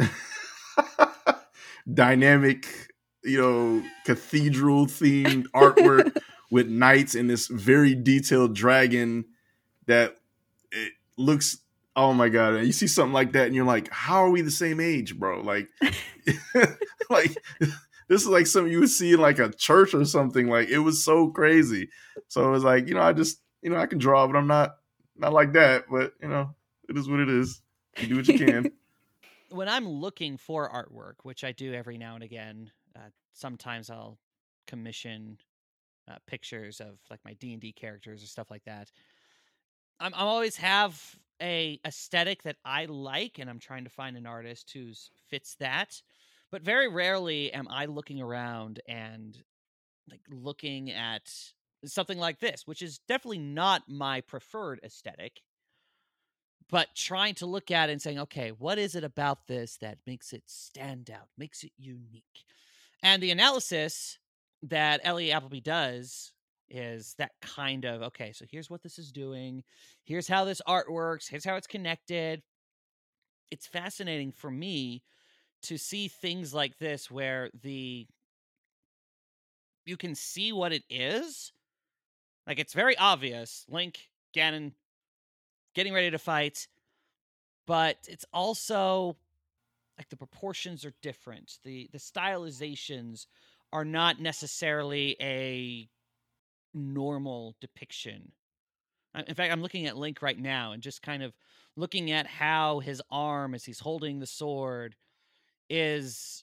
dynamic, you know, cathedral themed artwork with knights and this very detailed dragon that it looks, oh my God. You see something like that and you're like, how are we the same age, bro? Like, like this is like something you would see in like a church or something. Like it was so crazy. So it was like, you know, I just, you know, I can draw, but I'm not, not like that, but you know, it is what it is. You do what you can. When I'm looking for artwork, which I do every now and again, uh, sometimes I'll commission uh, pictures of like my D and D characters or stuff like that. I'm I always have a aesthetic that I like, and I'm trying to find an artist who fits that. But very rarely am I looking around and like looking at something like this, which is definitely not my preferred aesthetic. But trying to look at it and saying, okay, what is it about this that makes it stand out, makes it unique? And the analysis that Elliot Appleby does is that kind of, okay, so here's what this is doing. Here's how this art works. Here's how it's connected. It's fascinating for me to see things like this where the you can see what it is. Like, it's very obvious. Link, Ganon, getting ready to fight. But it's also like the proportions are different. The the stylizations are not necessarily a normal depiction. In fact, I'm looking at Link right now and just kind of looking at how his arm as he's holding the sword is,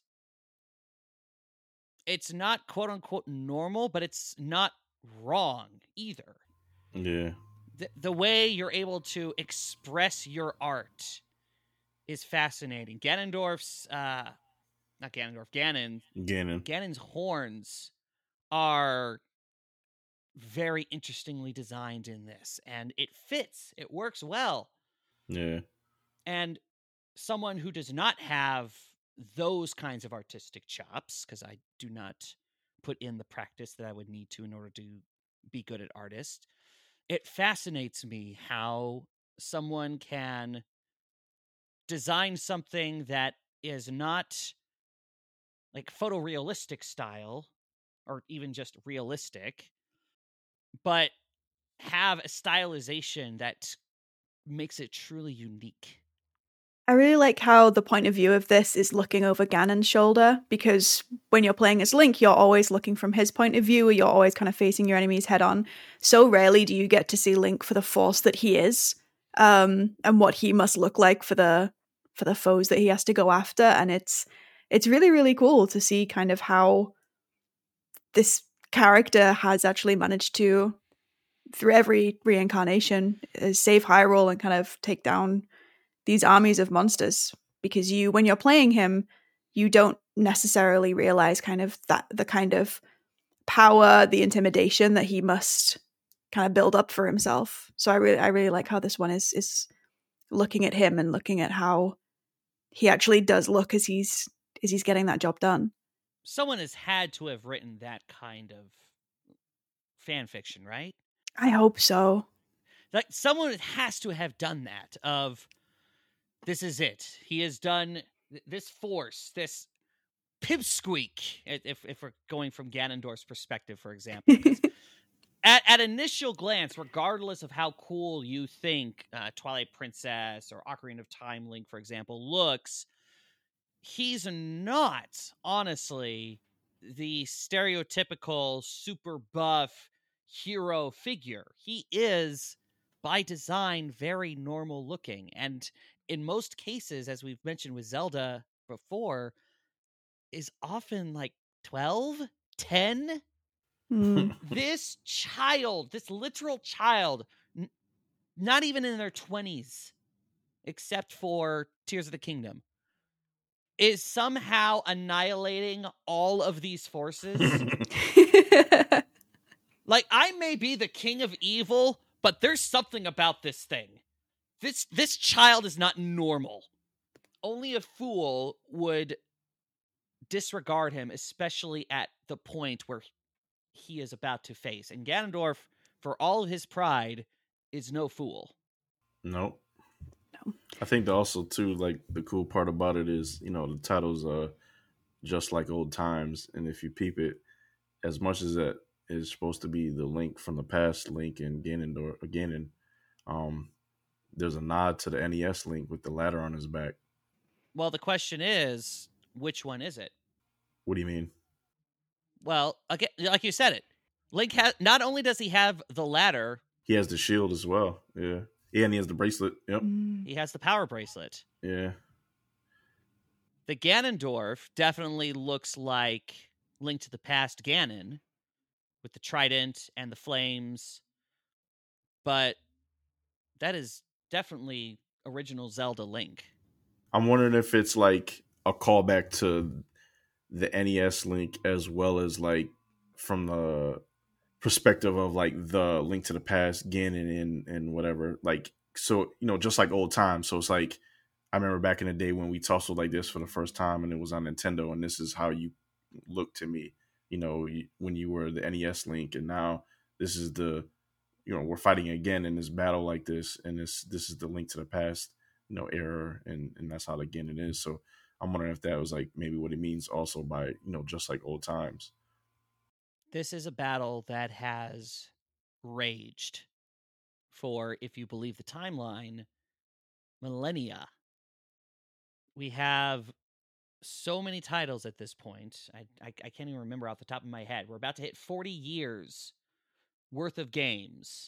it's not quote unquote normal, but it's not wrong either. Yeah. The, the way you're able to express your art is fascinating. Ganondorf's, uh, not Ganondorf, Ganon. Ganon. Ganon's horns are very interestingly designed in this, and it fits. It works well. Yeah. And someone who does not have those kinds of artistic chops, because I do not put in the practice that I would need to in order to be good at artist, it fascinates me how someone can design something that is not like photorealistic style or even just realistic, but have a stylization that makes it truly unique. I really like how the point of view of this is looking over Ganon's shoulder, because when you're playing as Link, you're always looking from his point of view, or you're always kind of facing your enemies head on. So rarely do you get to see Link for the force that he is, um, and what he must look like for the for the foes that he has to go after. And it's it's really, really cool to see kind of how this character has actually managed to through every reincarnation is save Hyrule and kind of take down these armies of monsters. Because you, when you're playing him, you don't necessarily realize kind of that the kind of power, the intimidation that he must kind of build up for himself. So I really, I really like how this one is is looking at him and looking at how he actually does look as he's as he's getting that job done. Someone has had to have written that kind of fan fiction, right? I hope so. Like someone has to have done that. Of this is it. He has done th- this force, this pipsqueak. If if we're going from Ganondorf's perspective, for example. At, at initial glance, regardless of how cool you think uh, Twilight Princess or Ocarina of Time Link, for example, looks, he's not, honestly, the stereotypical super buff hero figure. He is, by design, very normal looking. And in most cases, as we've mentioned with Zelda before, is often like twelve, ten. Mm. This child, this literal child, n- not even in their twenties, except for Tears of the Kingdom, is somehow annihilating all of these forces. Like, I may be the king of evil, but there's something about this thing. This this child is not normal. Only a fool would disregard him, especially at the point where he is about to face. And Ganondorf, for all of his pride, is no fool. Nope. No. I think that also too, like the cool part about it is, you know, the title's uh just like old times, and if you peep it, as much as that is supposed to be the Link from the past, Link and Ganondorf, Ganon, um, there's a nod to the N E S Link with the ladder on his back. Well, the question is, which one is it? What do you mean? Well, again, like you said it, Link has, not only does he have the ladder, He has the shield as well. Yeah. Yeah, and he has the bracelet. Yep. Mm. he has the power bracelet. Yeah. The Ganondorf definitely looks like Link to the Past Ganon, with the trident and the flames, but that is definitely original Zelda Link. I'm wondering if it's like a callback to the N E S Link as well as like from the perspective of like the Link to the Past, Ganon and and whatever. Like, so, you know, just like old times. So it's like, I remember back in the day when we tussled like this for the first time and it was on Nintendo, and this is how you look to me, you know, when you were the N E S Link, and now this is the, you know, we're fighting again in this battle like this, and this this is the Link to the Past, you know, era, and and that's how the Ganon is. So I'm wondering if that was like maybe what it means also by, you know, just like old times. This is a battle that has raged for, if you believe the timeline, millennia. We have so many titles at this point. I, I I can't even remember off the top of my head. We're about to hit forty years worth of games.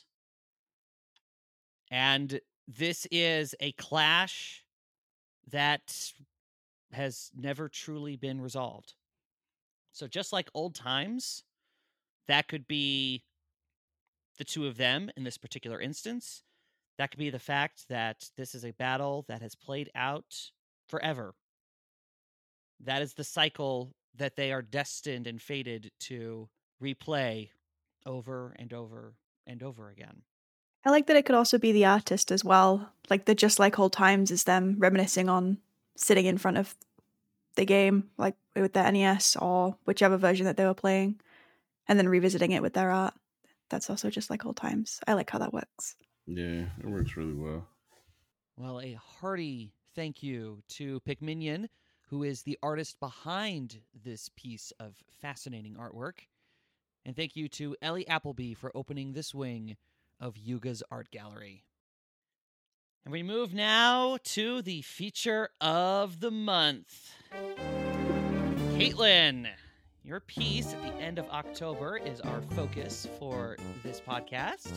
And this is a clash that has never truly been resolved. So just like old times, that could be the two of them in this particular instance. That could be the fact that this is a battle that has played out forever. That is the cycle that they are destined and fated to replay over and over and over again. I like that it could also be the artist as well. Like the just like old times is them reminiscing on sitting in front of the game, like with the N E S or whichever version that they were playing, and then revisiting it with their art. That's also just like old times. I like how that works. Yeah, it works really well. Well, a hearty thank you to Pikminion, who is the artist behind this piece of fascinating artwork. And thank you to Ellie Appleby for opening this wing of Yuga's art gallery. And we move now to the feature of the month. Caitlin, your piece at the end of October is our focus for this podcast.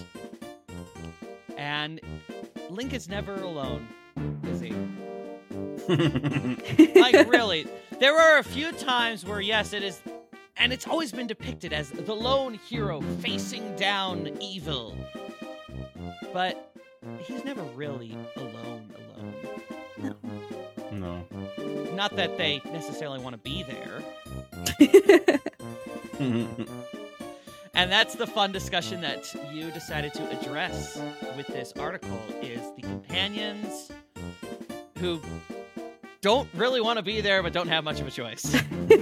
And Link is never alone, is he? Like, really, there are a few times where, yes, it is and it's always been depicted as the lone hero facing down evil. But he's never really alone, alone. No. Not that they necessarily want to be there. And that's the fun discussion that you decided to address with this article, is the companions who don't really want to be there but don't have much of a choice.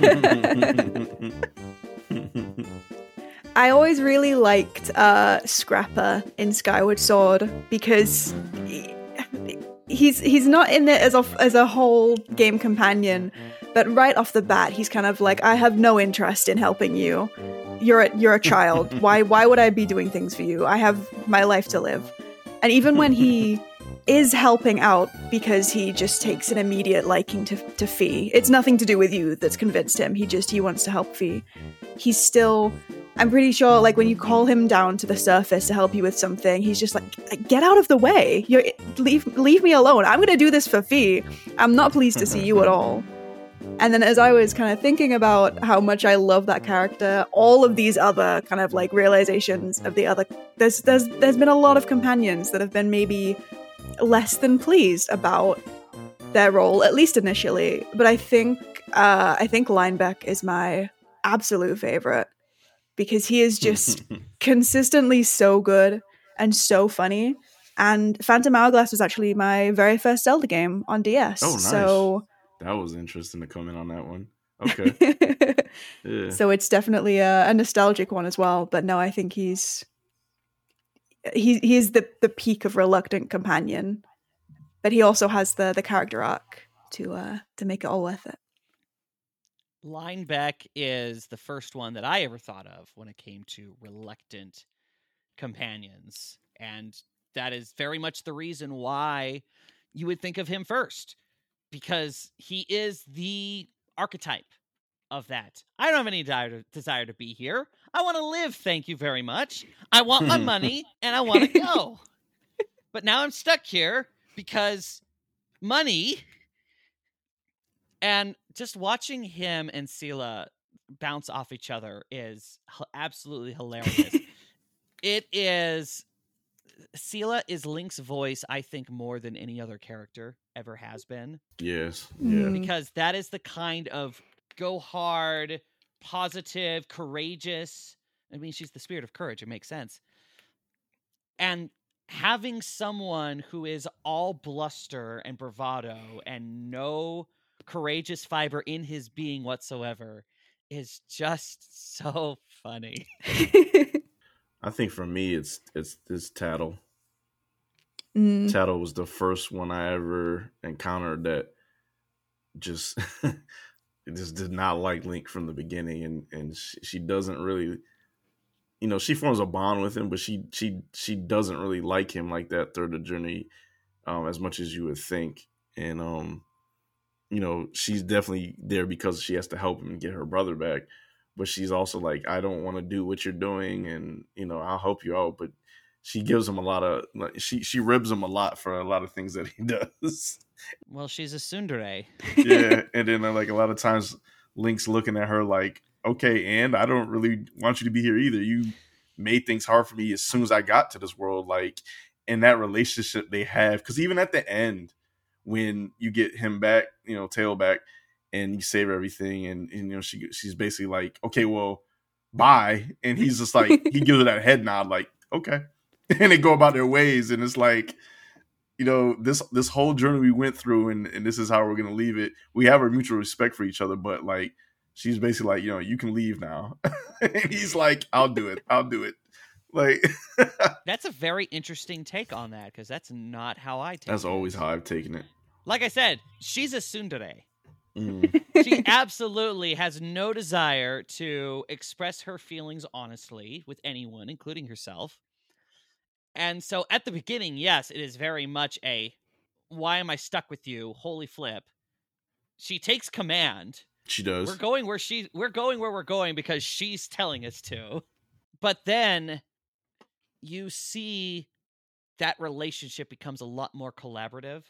I always really liked uh, Scrapper in Skyward Sword because he, he's he's not in it as a, as a whole game companion, but right off the bat, he's kind of like, I have no interest in helping you. You're a, you're a child. Why why would I be doing things for you? I have my life to live. And even when he is helping out because he just takes an immediate liking to, to Fee, it's nothing to do with you that's convinced him. He just, he wants to help Fee. He's still, I'm pretty sure, like, when you call him down to the surface to help you with something, he's just like, get out of the way. You're, leave, leave me alone. I'm going to do this for Fee. I'm not pleased to see you at all. And then as I was kind of thinking about how much I love that character, all of these other kind of like realizations of the other, there's there's there's been a lot of companions that have been maybe less than pleased about their role, at least initially. But I think uh, I think Linebeck is my absolute favorite because he is just consistently so good and so funny. And Phantom Hourglass was actually my very first Zelda game on D S. Oh, nice. So that was interesting to come in on that one. Okay. Yeah. So it's definitely a, a nostalgic one as well. But no, I think he's he he's the the peak of reluctant companion. But he also has the the character arc to uh to make it all worth it. Linebeck is the first one that I ever thought of when it came to reluctant companions. And that is very much the reason why you would think of him first. Because he is the archetype of that. I don't have any desire to, desire to be here. I want to live, thank you very much. I want my money, and I want to go. But now I'm stuck here because money. And just watching him and Seele bounce off each other is h- absolutely hilarious. It is... Seele is Link's voice, I think, more than any other character ever has been. Yes. Yeah. Because that is the kind of go hard, positive, courageous. I mean, she's the spirit of courage. It makes sense. And having someone who is all bluster and bravado and no courageous fiber in his being whatsoever is just so funny. I think for me, it's it's it's Tattle. Mm. Tattle was the first one I ever encountered that just just did not like Link from the beginning, and and she, she doesn't really, you know, she forms a bond with him, but she she she doesn't really like him like that through the journey, um, as much as you would think, and um, you know, she's definitely there because she has to help him get her brother back. But she's also like, I don't want to do what you're doing, and you know, I'll help you out. But she gives him a lot of, like, she she ribs him a lot for a lot of things that he does. Well, she's a tsundere. Yeah, and then uh, like a lot of times, Link's looking at her like, okay, and I don't really want you to be here either. You made things hard for me as soon as I got to this world. Like, in that relationship they have, because even at the end, when you get him back, you know, Tail back, and you save everything, and, and you know, she she's basically like, okay, well, bye. And he's just like, he gives her that head nod, like, okay. And they go about their ways, and it's like, you know, this this whole journey we went through, and, and this is how we're gonna leave it. We have a mutual respect for each other, but like, she's basically like, you know, you can leave now. And he's like, I'll do it. I'll do it. Like, that's a very interesting take on that, because that's not how I take that's it. That's always how I've taken it. Like I said, she's a tsundere. Mm. She absolutely has no desire to express her feelings honestly with anyone, including herself. And so at the beginning, yes, it is very much a, why am I stuck with you? Holy flip. She takes command. She does. We're going where she we're going where we're going because she's telling us to. But then you see that relationship becomes a lot more collaborative.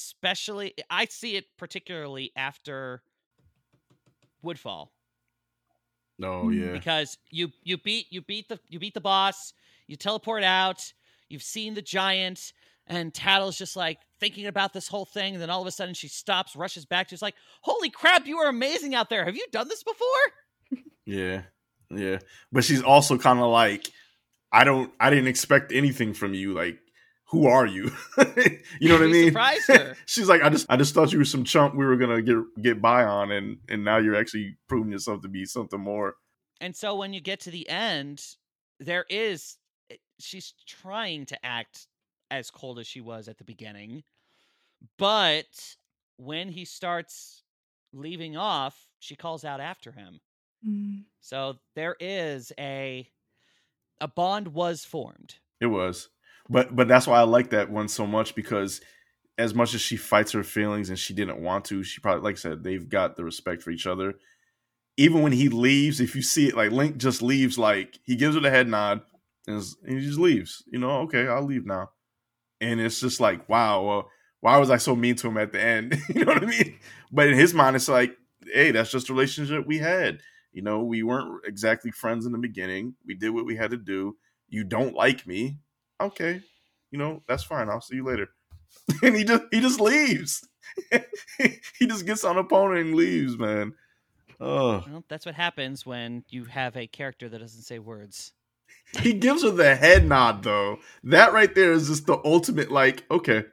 Especially, I see it particularly after Woodfall. Oh yeah. Because you you beat you beat the you beat the boss, you teleport out, you've seen the giant, and Tattle's just like thinking about this whole thing, and then all of a sudden she stops, rushes back, she's like, "Holy crap, you are amazing out there. Have you done this before?" Yeah. Yeah. But she's also kind of like, I don't I didn't expect anything from you. Like, who are you? You know what I mean? Surprised her. She's like, I just I just thought you were some chump we were gonna get get by on, and and now you're actually proving yourself to be something more. And so when you get to the end, there is she's trying to act as cold as she was at the beginning, but when he starts leaving off, she calls out after him. Mm. So there is a a bond was formed. It was. But but that's why I like that one so much, because as much as she fights her feelings and she didn't want to, she probably, like I said, they've got the respect for each other. Even when he leaves, if you see it, like Link just leaves, like he gives her the head nod and, and he just leaves. You know, okay, I'll leave now. And it's just like, wow, well, why was I so mean to him at the end? You know what I mean? But in his mind, it's like, hey, that's just the relationship we had. You know, we weren't exactly friends in the beginning. We did what we had to do. You don't like me. Okay, you know, that's fine. I'll see you later. And he just he just leaves. He just gets on opponent and leaves, man. Oh, Well, that's what happens when you have a character that doesn't say words. he gives her the head nod though. That right there is just the ultimate. Like, okay.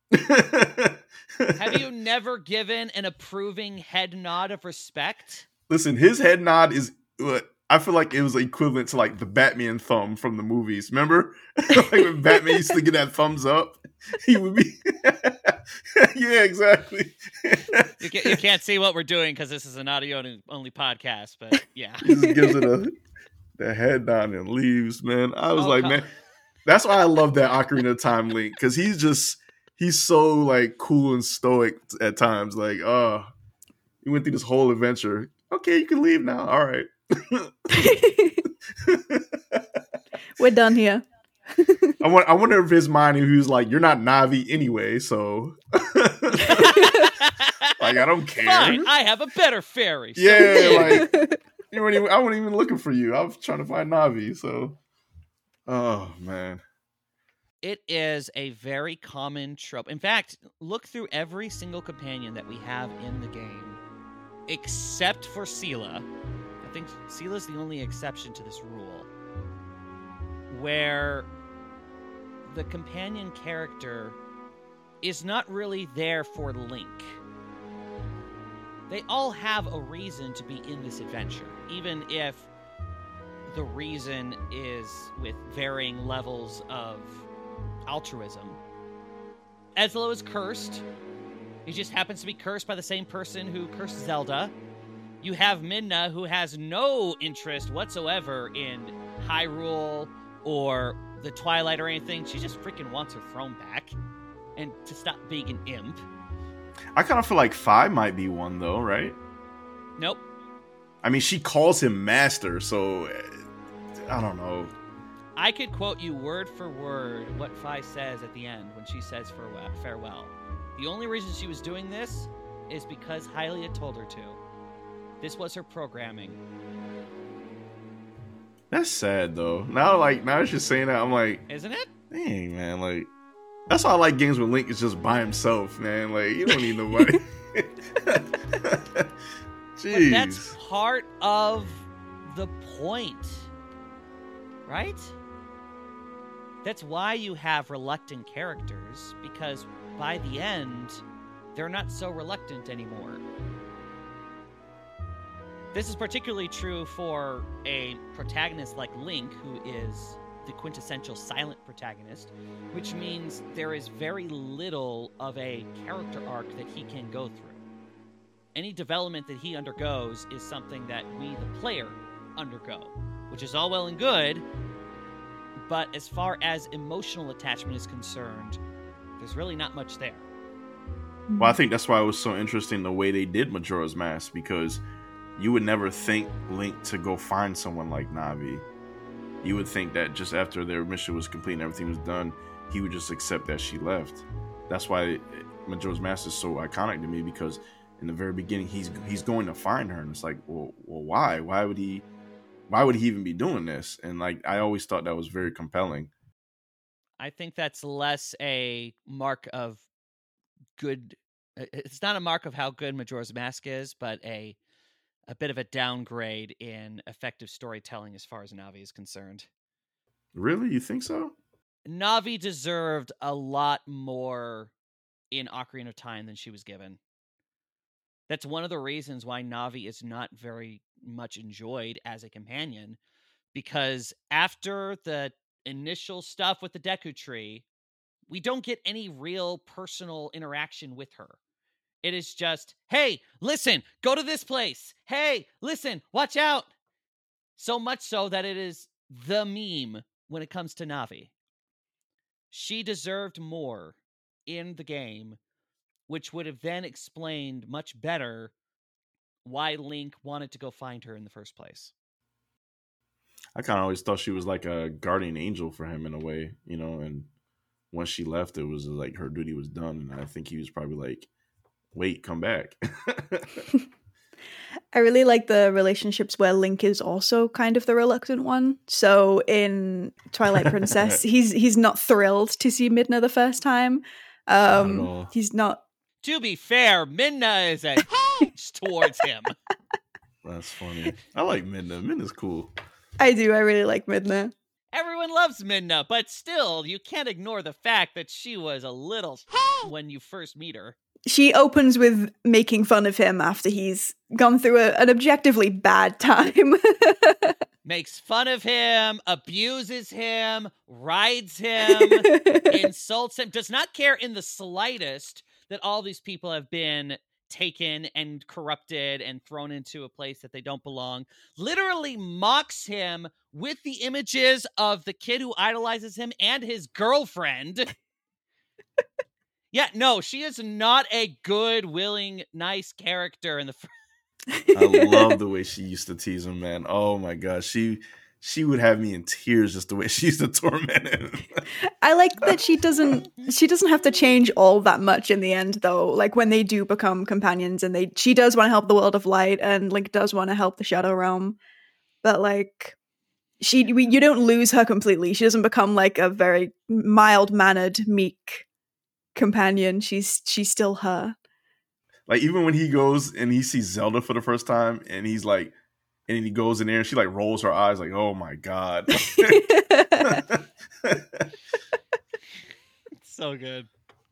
Have you never given an approving head nod of respect? Listen, his head nod is. I feel like it was equivalent to like the Batman thumb from the movies. Remember, like when Batman used to get that thumbs up, he would be. Yeah, exactly. You, can, you can't see what we're doing because this is an audio only podcast, but yeah. He just gives it a the head nod and leaves, man. I was Oh, like, come- man, that's why I love that Ocarina of Time Link, because he's just he's so like cool and stoic at times. Like, oh, you went through this whole adventure. Okay, you can leave now. All right. We're done here. I want. I wonder if his mind, he was like, "You're not Navi anyway, so like I don't care." Fine, I have a better fairy. So Yeah, like you weren't even, I wasn't even looking for you. I was trying to find Navi. So, oh man, it is a very common trope. In fact, look through every single companion that we have in the game, except for Seela. I think Seela's the only exception to this rule, where the companion character is not really there for Link. They all have a reason to be in this adventure, even if the reason is with varying levels of altruism. Ezlo is cursed. He just happens to be cursed by the same person who cursed Zelda. You have Midna, who has no interest whatsoever in Hyrule or the Twilight or anything. She just freaking wants her throne back and to stop being an imp. I kind of feel like Fi might be one though, right? Nope. I mean, she calls him master, so uh, I don't know. I could quote you word for word what Fi says at the end when she says farewell. farewell. The only reason she was doing this is because Hylia told her to. This was her programming. That's sad though. Now, like now that you're saying that, I'm like, Isn't it? dang man, like that's why I like games where Link is just by himself, man. Like you don't need nobody. Jeez. But that's part of the point, right? That's why you have reluctant characters, because by the end, they're not so reluctant anymore. This is particularly true for a protagonist like Link, who is the quintessential silent protagonist, which means there is very little of a character arc that he can go through. Any development that he undergoes is something that we, the player, undergo, which is all well and good, but as far as emotional attachment is concerned, there's really not much there. Well, I think that's why it was so interesting the way they did Majora's Mask, because you would never think Link to go find someone like Navi. You would think that just after their mission was complete and everything was done, he would just accept that she left. That's why Majora's Mask is so iconic to me, because in the very beginning, he's he's going to find her, and it's like, well, well, why? Why would he? Why would he even be doing this? And like, I always thought that was very compelling. I think that's less a mark of good. It's not a mark of how good Majora's Mask is, but a a bit of a downgrade in effective storytelling as far as Navi is concerned. Really? You think so? Navi deserved a lot more in Ocarina of Time than she was given. That's one of the reasons why Navi is not very much enjoyed as a companion, because after the initial stuff with the Deku Tree, we don't get any real personal interaction with her. It is just, hey, listen, go to this place. Hey, listen, watch out. So much so that it is the meme when it comes to Navi. She deserved more in the game, which would have then explained much better why Link wanted to go find her in the first place. I kind of always thought she was like a guardian angel for him in a way, you know, and once she left, it was like her duty was done. And I think he was probably like, wait, come back. I really like the relationships where Link is also kind of the reluctant one. So in Twilight Princess, he's he's not thrilled to see Midna the first time. Um, Not at all. He's not. To be fair, Midna is a hate towards him. That's funny. I like Midna. Midna's cool. I do. I really like Midna. Everyone loves Midna, but still, you can't ignore the fact that she was a little when you first meet her. She opens with making fun of him after he's gone through a, an objectively bad time. Makes fun of him, abuses him, rides him, insults him, does not care in the slightest that all these people have been taken and corrupted and thrown into a place that they don't belong. Literally mocks him with the images of the kid who idolizes him and his girlfriend. Yeah, no, she is not a good, willing, nice character in the first. I love the way she used to tease him, man. Oh my gosh, she she would have me in tears just the way she used to torment him. I like that she doesn't she doesn't have to change all that much in the end, though. Like when they do become companions, and they she does want to help the World of Light, and Link does want to help the Shadow Realm, but like she we, you don't lose her completely. She doesn't become like a very mild mannered, meek companion. She's she's still her. Like even when he goes and he sees Zelda for the first time, and he's like, and he goes in there and she like rolls her eyes like, oh my god. It's so good.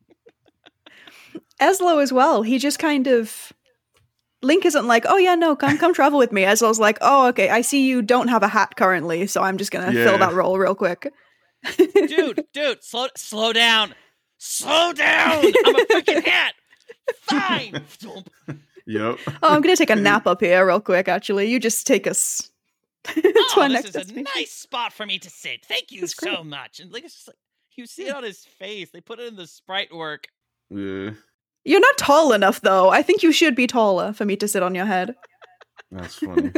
Eslo as well. He just kind of Link isn't like, oh yeah, no, come come travel with me. Eslo's like, oh okay, I see you don't have a hat currently, so I'm just gonna Yeah. fill that role real quick. Dude, dude, slow slow down. Slow down! I'm a freaking hat! Fine! Yep. Oh, I'm gonna take a nap up here real quick, actually. You just take us to Oh, our this next is a destination. nice spot for me to sit. Thank you That's so great. much. And like, it's just like, you see it on his face. They put it in the sprite work. Yeah. You're not tall enough, though. I think you should be taller for me to sit on your head. That's funny.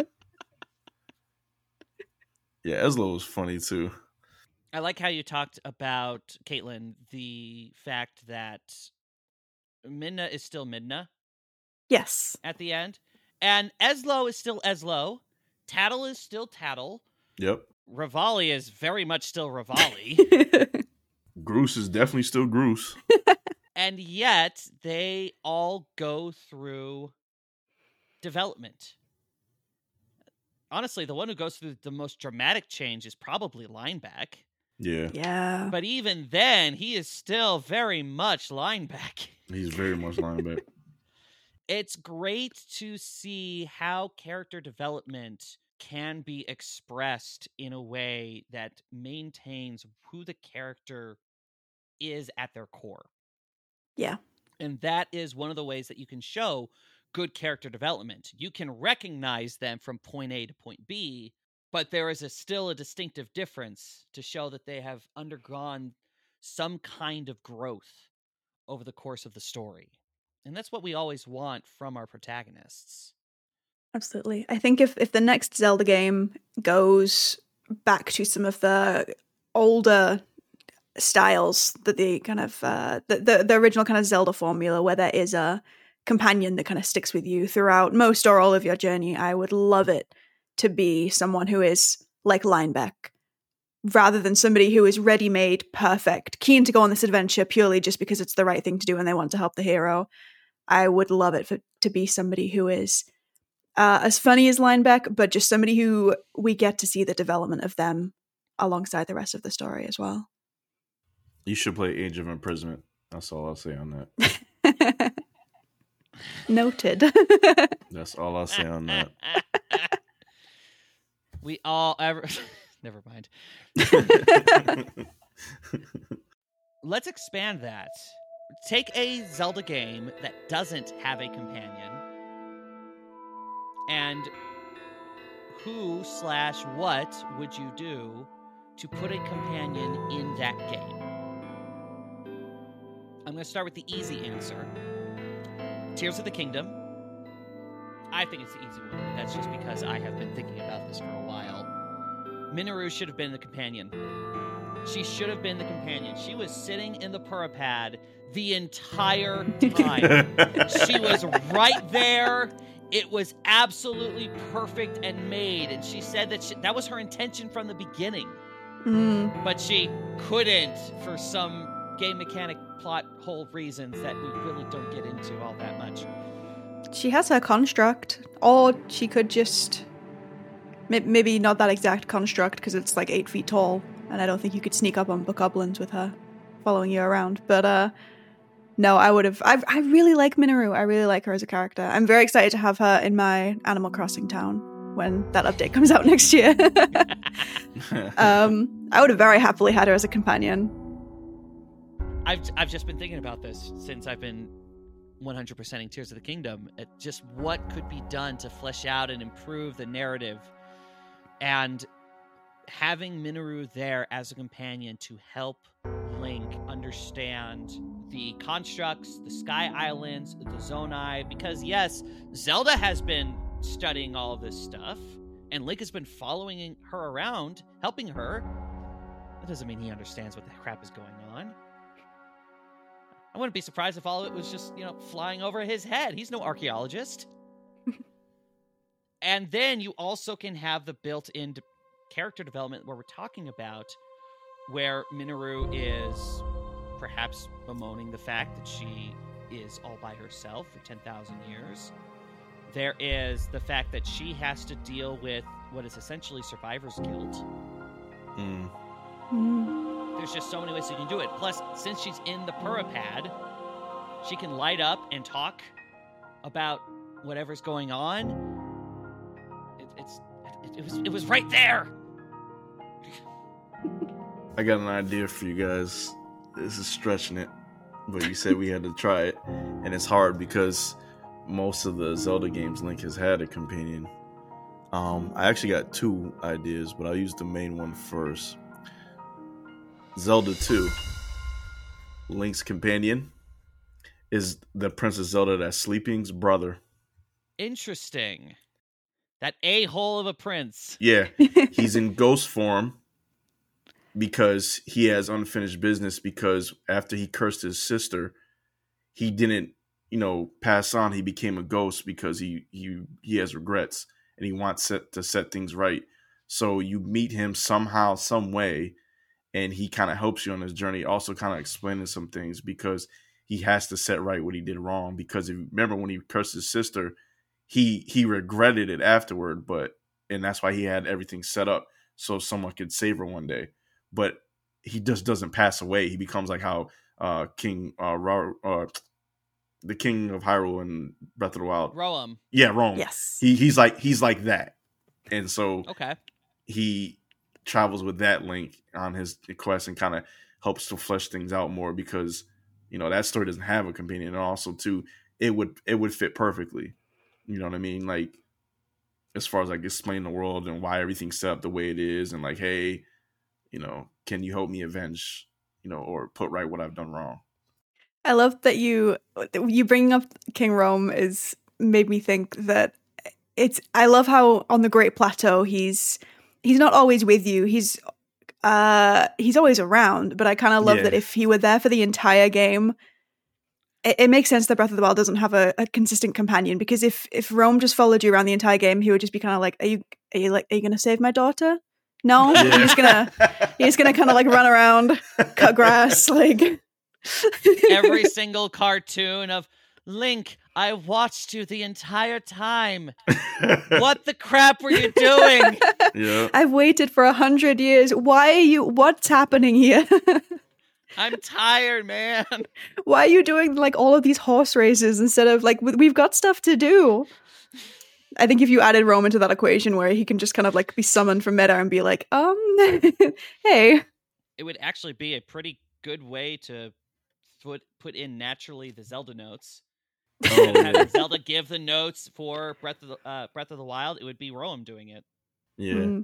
Yeah, Eslo was funny too. I like how you talked about, Caitlin, the fact that Midna is still Midna Yes. at the end. And Eslo is still Eslo. Tattle is still Tattle. Yep. Rivali is very much still Rivali. Groose is definitely still Groose. And yet, they all go through development. Honestly, the one who goes through the most dramatic change is probably Lineback. Yeah. Yeah. But even then, he is still very much Lineback. He's very much linebacker. It's great to see how character development can be expressed in a way that maintains who the character is at their core. Yeah. And that is one of the ways that you can show good character development. You can recognize them from point A to point B, but there is a, still a distinctive difference to show that they have undergone some kind of growth over the course of the story. And that's what we always want from our protagonists. Absolutely. I think if, if the next Zelda game goes back to some of the older styles that the kind of uh, the, the the original kind of Zelda formula, where there is a companion that kind of sticks with you throughout most or all of your journey. I would love it to be someone who is like Linebeck, rather than somebody who is ready-made, perfect, keen to go on this adventure purely just because it's the right thing to do and they want to help the hero. I would love it for, to be somebody who is uh, as funny as Linebeck, but just somebody who we get to see the development of them alongside the rest of the story as well. You should play Age of Imprisonment. That's all I'll say on that. Noted. That's all I'll say on that. We all ever... Never mind. Let's expand that. Take a Zelda game that doesn't have a companion, and who slash what would you do to put a companion in that game? I'm going to start with the easy answer. Tears of the Kingdom. I think it's the easy one, but that's just because I have been thinking about this for a while. Minoru should have been the companion. She should have been the companion. She was sitting in the Purapad the entire time. She was right there. It was absolutely perfect and made. And she said that she, that was her intention from the beginning. Mm. But she couldn't for some game mechanic plot hole reasons that we really don't get into all that much. She has her construct, or she could just... Maybe not that exact construct because it's like eight feet tall, and I don't think you could sneak up on bokoblins with her following you around. But uh, no, I would have. I I really like Minoru. I really like her as a character. I'm very excited to have her in my Animal Crossing town when that update comes out next year. um, I would have very happily had her as a companion. I've I've just been thinking about this since I've been one hundred percenting Tears of the Kingdom. At just what could be done to flesh out and improve the narrative. And having Minoru there as a companion to help Link understand the constructs, the Sky Islands, the Zonai, because yes, Zelda has been studying all of this stuff, and Link has been following her around, helping her. That doesn't mean he understands what the crap is going on. I wouldn't be surprised if all of it was just, you know, flying over his head. He's no archaeologist. And then you also can have the built-in de- character development where we're talking about, where Minoru is perhaps bemoaning the fact that she is all by herself for ten thousand years. There is the fact that she has to deal with what is essentially survivor's guilt. Mm. Mm. There's just so many ways you can do it. Plus, since she's in the Purapad, she can light up and talk about whatever's going on. It's it, it was it was right there. I got an idea for you guys. This is stretching it, but you said we had to try it, and it's hard because most of the Zelda games Link has had a companion. Um, I actually got two ideas, but I'll use the main one first. Zelda two, Link's companion is the Princess Zelda that's Sleeping's brother. Interesting. That a-hole of a prince. Yeah, he's in ghost form because he has unfinished business, because after he cursed his sister, he didn't, you know, pass on. He became a ghost because he he, he has regrets and he wants set, to set things right. So you meet him somehow, some way, and he kind of helps you on this journey, also kind of explaining some things because he has to set right what he did wrong. Because if you remember when he cursed his sister, He he regretted it afterward, but and that's why he had everything set up so someone could save her one day. But he just doesn't pass away. He becomes like how uh, King uh, Ra- uh, the King of Hyrule in Breath of the Wild. Roam. Yeah, Roam. Yes. He he's like he's like that, and so Okay. he travels with that Link on his quest and kind of helps to flesh things out more because you know that story doesn't have a companion, and also too it would it would fit perfectly. You know what I mean? Like, as far as like explaining the world and why everything's set up the way it is, and like, hey, you know, can you help me avenge, you know, or put right what I've done wrong? I love that you you bringing up King Rome is made me think that it's. I love how on the Great Plateau he's he's not always with you. He's uh he's always around, but I kind of love Yeah. that if he were there for the entire game, it, it makes sense that Breath of the Wild doesn't have a, a consistent companion, because if if Rome just followed you around the entire game, he would just be kind of like, are you are you like are you gonna save my daughter? No, Yeah. you're just gonna you're just gonna kind of like run around, cut grass, like Every single cartoon of Link, I watched you the entire time. What the crap were you doing? Yeah. I've waited for a hundred years. Why are you? What's happening here? I'm tired, man. Why are you doing like all of these horse races instead of like we- we've got stuff to do? I think if you added Rome into that equation where he can just kind of like be summoned from meta and be like, um, hey, It would actually be a pretty good way to put put in naturally the Zelda notes. Oh, And yeah. have Zelda give the notes for Breath of the uh, Breath of the Wild. It would be Rome doing it. Yeah. Mm.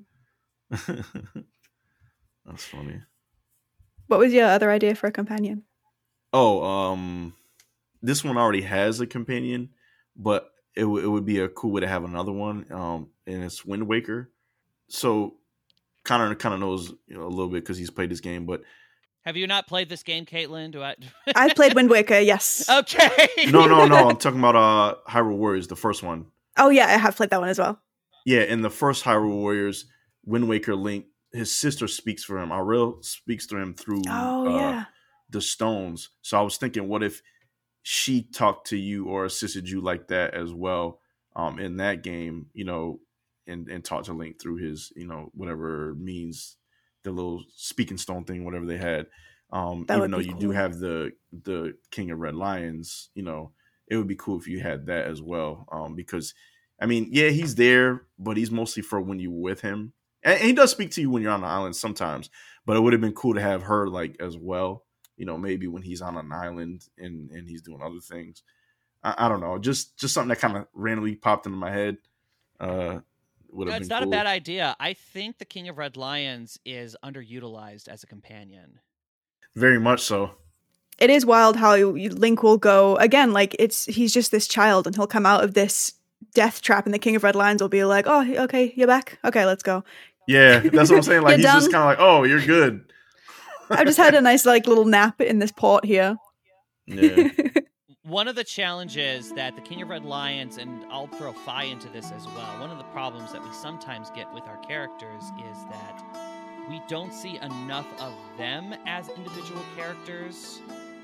That's funny. What was your other idea for a companion? Oh, um, this one already has a companion, but it, w- it would be a cool way to have another one. Um, and it's Wind Waker. So Connor kind of knows, you know, a little bit because he's played this game. But Have you not played this game, Caitlin? Do I? I played Wind Waker, yes. Okay. no, no, no. I'm talking about uh Hyrule Warriors, the first one. Oh yeah, I have played that one as well. Yeah, in the first Hyrule Warriors, Wind Waker Link, his sister speaks for him. Aurel speaks to him through Oh uh, yeah. the stones. So I was thinking, what if she talked to you or assisted you like that as well um, in that game, you know, and, and talked to Link through his, you know, whatever means, the little speaking stone thing, whatever they had. Um, That even would though be you cool. do have the the King of Red Lions, you know, it would be cool if you had that as well. Um, because, I mean, yeah, he's there, but he's mostly for when you're with him. And he does speak to you when you're on the island sometimes, but it would have been cool to have her like as well. You know, maybe when he's on an island and, and he's doing other things. I, I don't know. Just just something that kind of randomly popped into my head. Uh, would No, have it's been not cool. a bad idea. I think the King of Red Lions is underutilized as a companion. Very much so. It is wild how you- Link will go again. Like it's he's just this child, and he'll come out of this death trap, and the King of Red Lions will be like, "Oh, okay, you're back. Okay, let's go." Yeah, that's what I'm saying. Like You're he's just done. kind of like, oh, you're good. I've just had a nice like little nap in this port here. Yeah. One of the challenges that the King of Red Lions, and I'll throw Fi into this as well, one of the problems that we sometimes get with our characters is that we don't see enough of them as individual characters,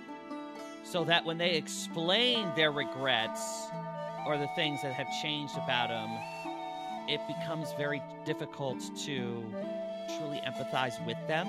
so that when they explain their regrets or the things that have changed about them, it becomes very difficult to truly empathize with them.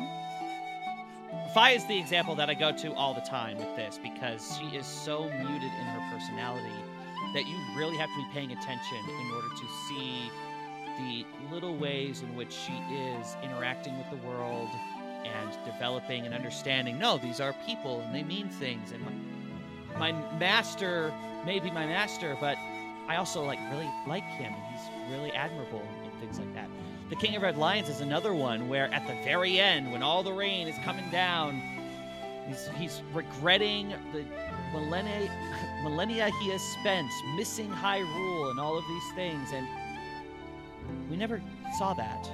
Fi is the example that I go to all the time with this, because she is so muted in her personality that you really have to be paying attention in order to see the little ways in which she is interacting with the world and developing and understanding, no, these are people and they mean things, and my, my master may be my master, but I also like really like him, and he's really admirable and things like that. The King of Red Lions is another one where at the very end, when all the rain is coming down, he's he's regretting the millennia, millennia he has spent missing Hyrule and all of these things, and we never saw that.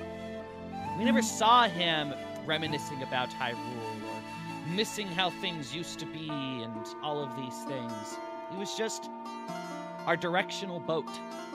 We never saw him reminiscing about Hyrule or missing how things used to be and all of these things. He was just our directional boat.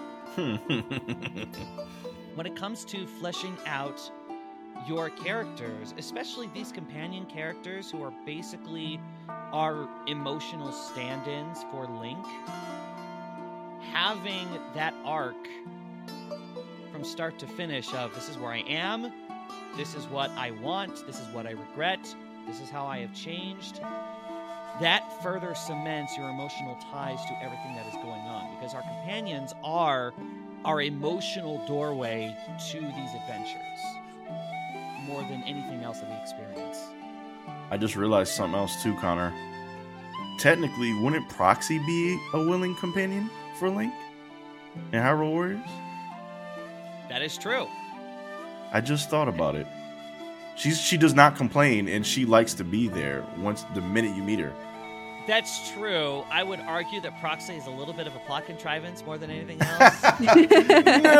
When it comes to fleshing out your characters, especially these companion characters who are basically our emotional stand-ins for Link, having that arc from start to finish of this is where I am, this is what I want, this is what I regret, this is how I have changed, that further cements your emotional ties to everything that is going on, because our companions are our emotional doorway to these adventures more than anything else that we experience. I just realized something else too, Connor. Technically, wouldn't Proxy be a willing companion for Link in Hyrule Warriors? That is true. I just thought about it. She's she does not complain, and she likes to be there once the minute you meet her. That's true. I would argue that Proxy is a little bit of a plot contrivance more than anything else. No!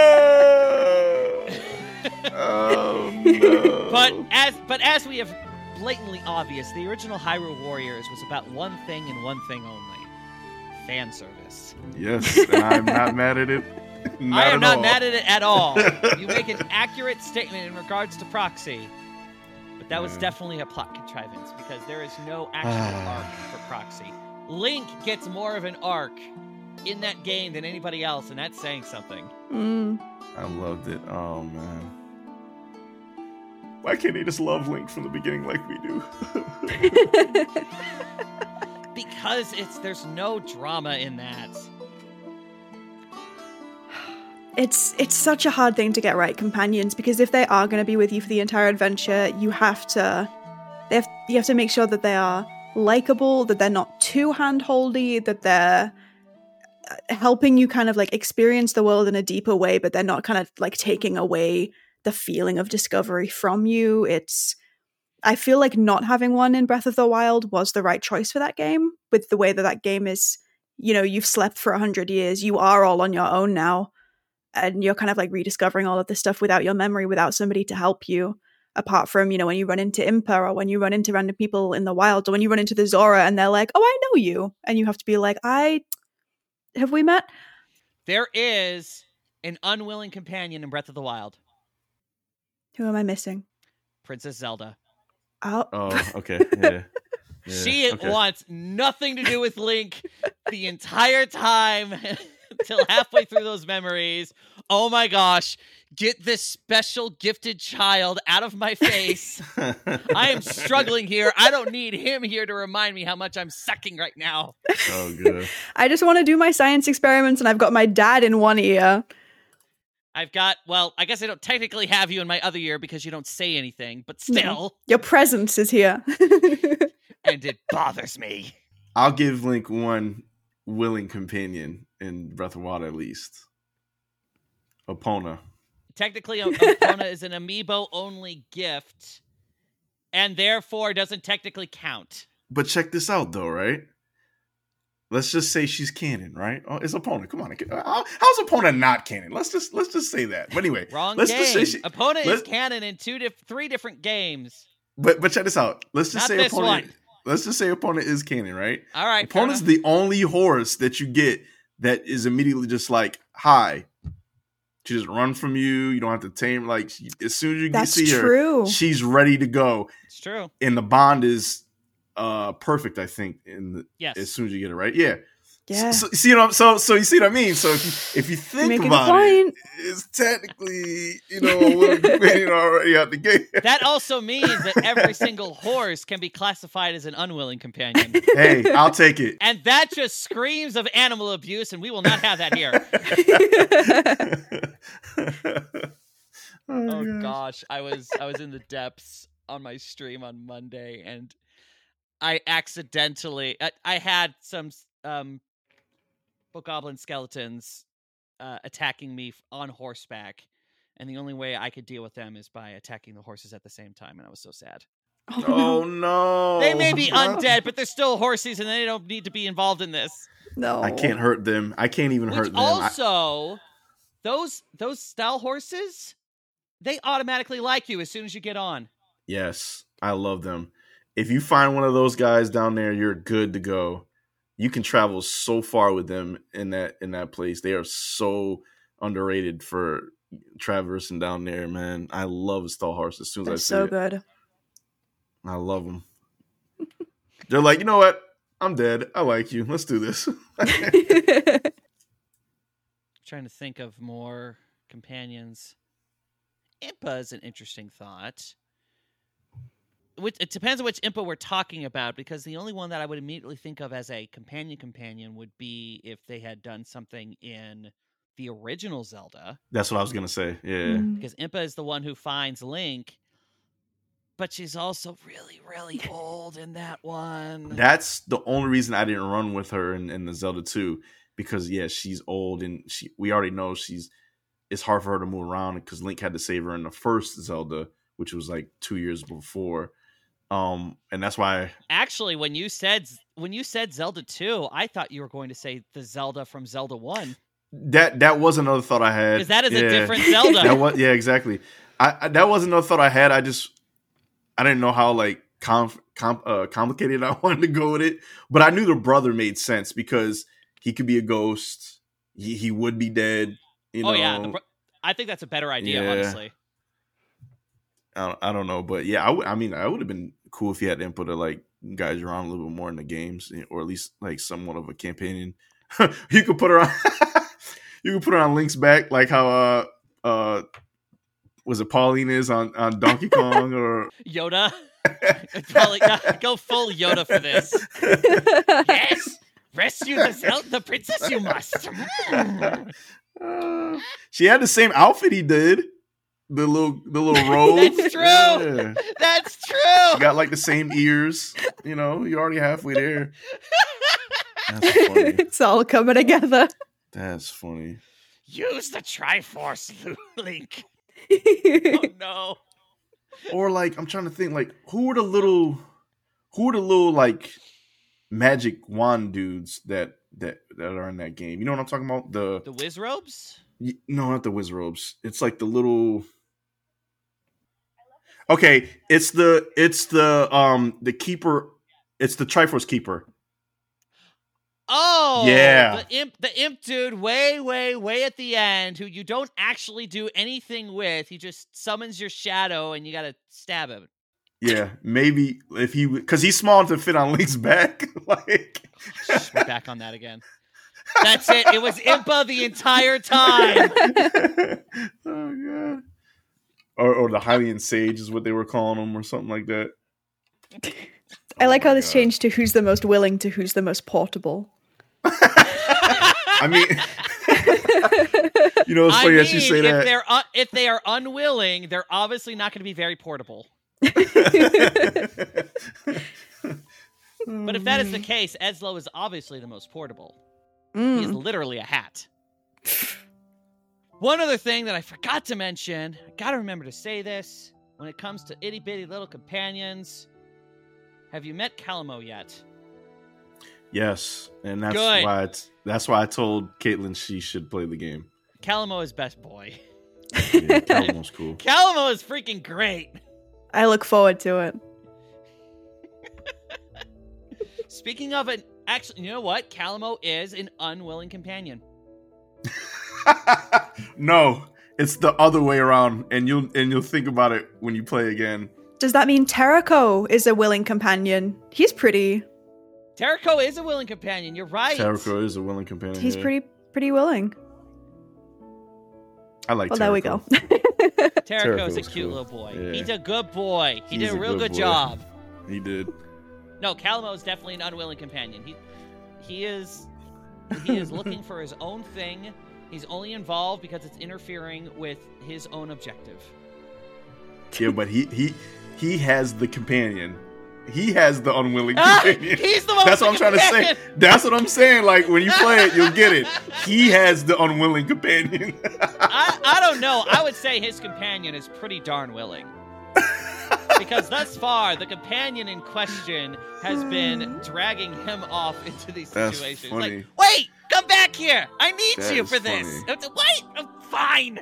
Oh no! But as but as we have blatantly obvious. The original Hyrule Warriors was about one thing and one thing only: fan service. Yes, and I'm not mad at it. Not I am at not all. mad at it at all. You make an accurate statement in regards to Proxy, but that was Yeah. definitely a plot contrivance because there is no actual arc for Proxy. Link gets more of an arc in that game than anybody else, and that's saying something. Mm. I loved it. Oh man. Why can't they just love Link from the beginning like we do? Because it's there's no drama in that. It's it's such a hard thing to get right, companions, because if they are going to be with you for the entire adventure, you have to they have, you have to make sure that they are likable, that they're not too handholdy, that they're helping you kind of like experience the world in a deeper way, but they're not kind of like taking away the feeling of discovery from you. It's I feel like not having one in Breath of the Wild was the right choice for that game, with the way that that game is, you know, you've slept for a hundred years, you are all on your own now. And you're kind of like rediscovering all of this stuff without your memory, without somebody to help you. Apart from, you know, when you run into Impa or when you run into random people in the wild or when you run into the Zora and they're like, oh, I know you. And you have to be like, I, have we met? There is an unwilling companion in Breath of the Wild. Who am I missing? Princess Zelda. Oh, Oh, okay. Yeah. Yeah, She okay. wants nothing to do with Link the entire time until halfway through those memories. Oh my gosh, get this special gifted child out of my face. I am struggling here. I don't need him here to remind me how much I'm sucking right now. Oh, good. I just want to do my science experiments and I've got my dad in one ear. I've got, well, I guess I don't technically have you in my other ear because you don't say anything, but still. No. Your presence is here. And it bothers me. I'll give Link one willing companion in Breath of the Wild at least. Epona. Technically, Epona is an amiibo-only gift, and therefore doesn't technically count. But check this out, though, right? Let's just say she's canon, right? Oh, it's Epona. Come on, How, how's Epona not canon? Let's just let's just say that. But anyway, Wrong let's game. just say she, Epona is let's- canon in two, diff- three different games. But but check this out. Let's just Not say this Epona. one. Let's just say Epona is canon, right? All right, fair Epona's enough. the only horse that you get that is immediately just like, hi. She just run from you. You don't have to tame. Like, she, as soon as you That's see her, true. she's ready to go. It's true. And the bond is uh, perfect, I think, in the, Yes. as soon as you get it right. Yeah. Yeah. So, see what I'm, so so you see what I mean? So if you if you think Making a about it, point. it's technically, you know, a willing companion already out the gate. That also means that every single horse can be classified as an unwilling companion. Hey, I'll take it. And that just screams of animal abuse, and we will not have that here. oh, Oh gosh. gosh, I was I was in the depths on my stream on Monday, and I accidentally I, I had some um bokoblin skeletons uh, attacking me on horseback, and the only way I could deal with them is by attacking the horses at the same time, and I was so sad. Oh, Oh no. no! They may be What? undead, but they're still horses, and they don't need to be involved in this. No. I can't hurt them. I can't even Which hurt them. I- also, those those style horses, they automatically like you as soon as you get on. yes, I love them. If you find one of those guys down there, you're good to go. You can travel so far with them in that in that place. They are so underrated for traversing down there, man. I love stall horses. As soon as They're I see so it, good. I love them. They're like, you know what? I'm dead. I like you. Let's do this. Trying to think of more companions. Impa is an interesting thought. Which, it depends on which Impa we're talking about, because the only one that I would immediately think of as a companion companion would be if they had done something in the original Zelda. That's what I was gonna say. Yeah. Mm. Because Impa is the one who finds Link, but she's also really, really old in that one. That's the only reason I didn't run with her in, in the Zelda two, because yeah, she's old and she we already know she's it's hard for her to move around because Link had to save her in the first Zelda, which was like two years before. Um, and that's why Actually, when you said when you said Zelda two, I thought you were going to say the Zelda from Zelda one. that that was another thought I had. Because that is Yeah. a different Zelda. That was yeah, exactly. I, I that was another thought I had. I just I didn't know how like com- com- uh, complicated I wanted to go with it. But I knew the brother made sense because he could be a ghost. He, he would be dead. You know? Oh, yeah. The bro- I think that's a better idea, Yeah. honestly. I don't, I don't know. But yeah, I, w- I mean, I would have been cool if he had input of like guys around a little bit more in the games, or at least like somewhat of a companion. You could put her on. You could put her on Link's back, like how uh uh was it Pauline is on, on Donkey Kong or Yoda. Probably not, go full Yoda for this. Yes, rescue the Zel- the princess. You must. Uh, she had the same outfit he did. The little the little robe. That's true. Yeah. That's true. Got like the same ears. You know, you're already halfway there. That's funny. It's all coming together. That's funny. Use the Triforce, Link. Oh no. Or like I'm trying to think, like who are the little, who are the little like magic wand dudes that that that are in that game? You know what I'm talking about? The The Wizrobes? y- no, not the Wizrobes. It's like the little. Okay, it's the it's the um the keeper. It's the Triforce keeper. Oh, Yeah. the imp, the imp dude, way, way, way at the end, who you don't actually do anything with. He just summons your shadow, and you gotta stab him. Yeah, maybe if he because he's small enough to fit on Link's back. Like, Shh, we're back on that again. That's it. It was Impa the entire time. Oh god. Or or the Hylian Sage is what they were calling him, or something like that. I like Oh how my this God. changed to who's the most willing to who's the most portable. I mean, you know, it's I funny mean, that you say if that. they're uh, if they are unwilling, they're obviously not going to be very portable. But if that is the case, Ezlo is obviously the most portable. He is Mm. literally a hat. One other thing that I forgot to mention, I gotta remember to say this, when it comes to itty bitty little companions, have you met Calamo yet? Yes, and that's Good. why it's, that's why I told Caitlin she should play the game. Calamo is best boy. Yeah, Calamo's cool. Calamo is freaking great. I look forward to it. Speaking of it, actually, you know what? Calamo is an unwilling companion. No, it's the other way around, and you'll and you'll think about it when you play again. Does that mean Terraco is a willing companion? He's pretty. Terraco is a willing companion. You're right. Terraco is a willing companion. He's yeah. pretty pretty willing. I like. Well, there we Terraco. go. Terraco is a Terraco's cute cool. little boy. Yeah. He's a good boy. He He's did a a real good good boy. job. He did. No, Calamo is definitely an unwilling companion. He he is he is looking for his own thing. He's only involved because it's interfering with his own objective. Yeah, but he he he has the companion. He has the unwilling Ah, companion. he's the one That's with what the I'm trying to say. companion. That's what I'm saying. Like when you play it, you'll get it. He has the unwilling companion. I, I don't know. I would say his companion is pretty darn willing. Because thus far, the companion in question has been dragging him off into these That's situations. funny. Like, wait, come back here. I need That you is for this. funny. It's- Wait, I'm fine.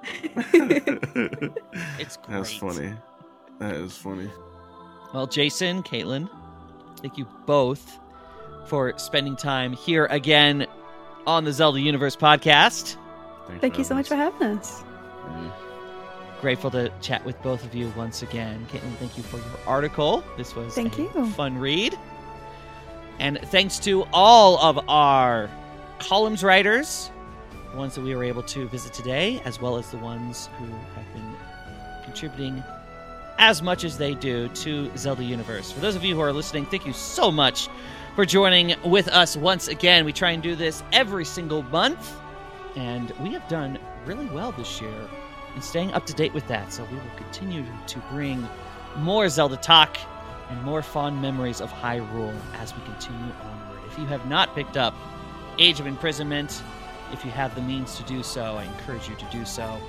It's great. That's funny. That is funny. Well, Jason, Caitlin, thank you both for spending time here again on the Zelda Universe podcast. Thanks Thank you so much for having having us. us. Yeah. Grateful to chat with both of you once again. Caitlin, thank you for your article. This was Thank a you. fun read. And thanks to all of our columns writers, the ones that we were able to visit today, as well as the ones who have been contributing as much as they do to Zelda Universe. For those of you who are listening, thank you so much for joining with us once again. We try and do this every single month, and we have done really well this year in staying up to date with that. So we will continue to bring more Zelda talk and more fond memories of Hyrule as we continue onward. If you have not picked up Age of Imprisonment, if you have the means to do so, I encourage you to do so.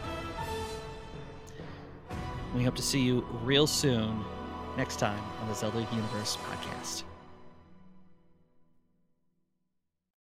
We hope to see you real soon next time on the Zelda Universe podcast.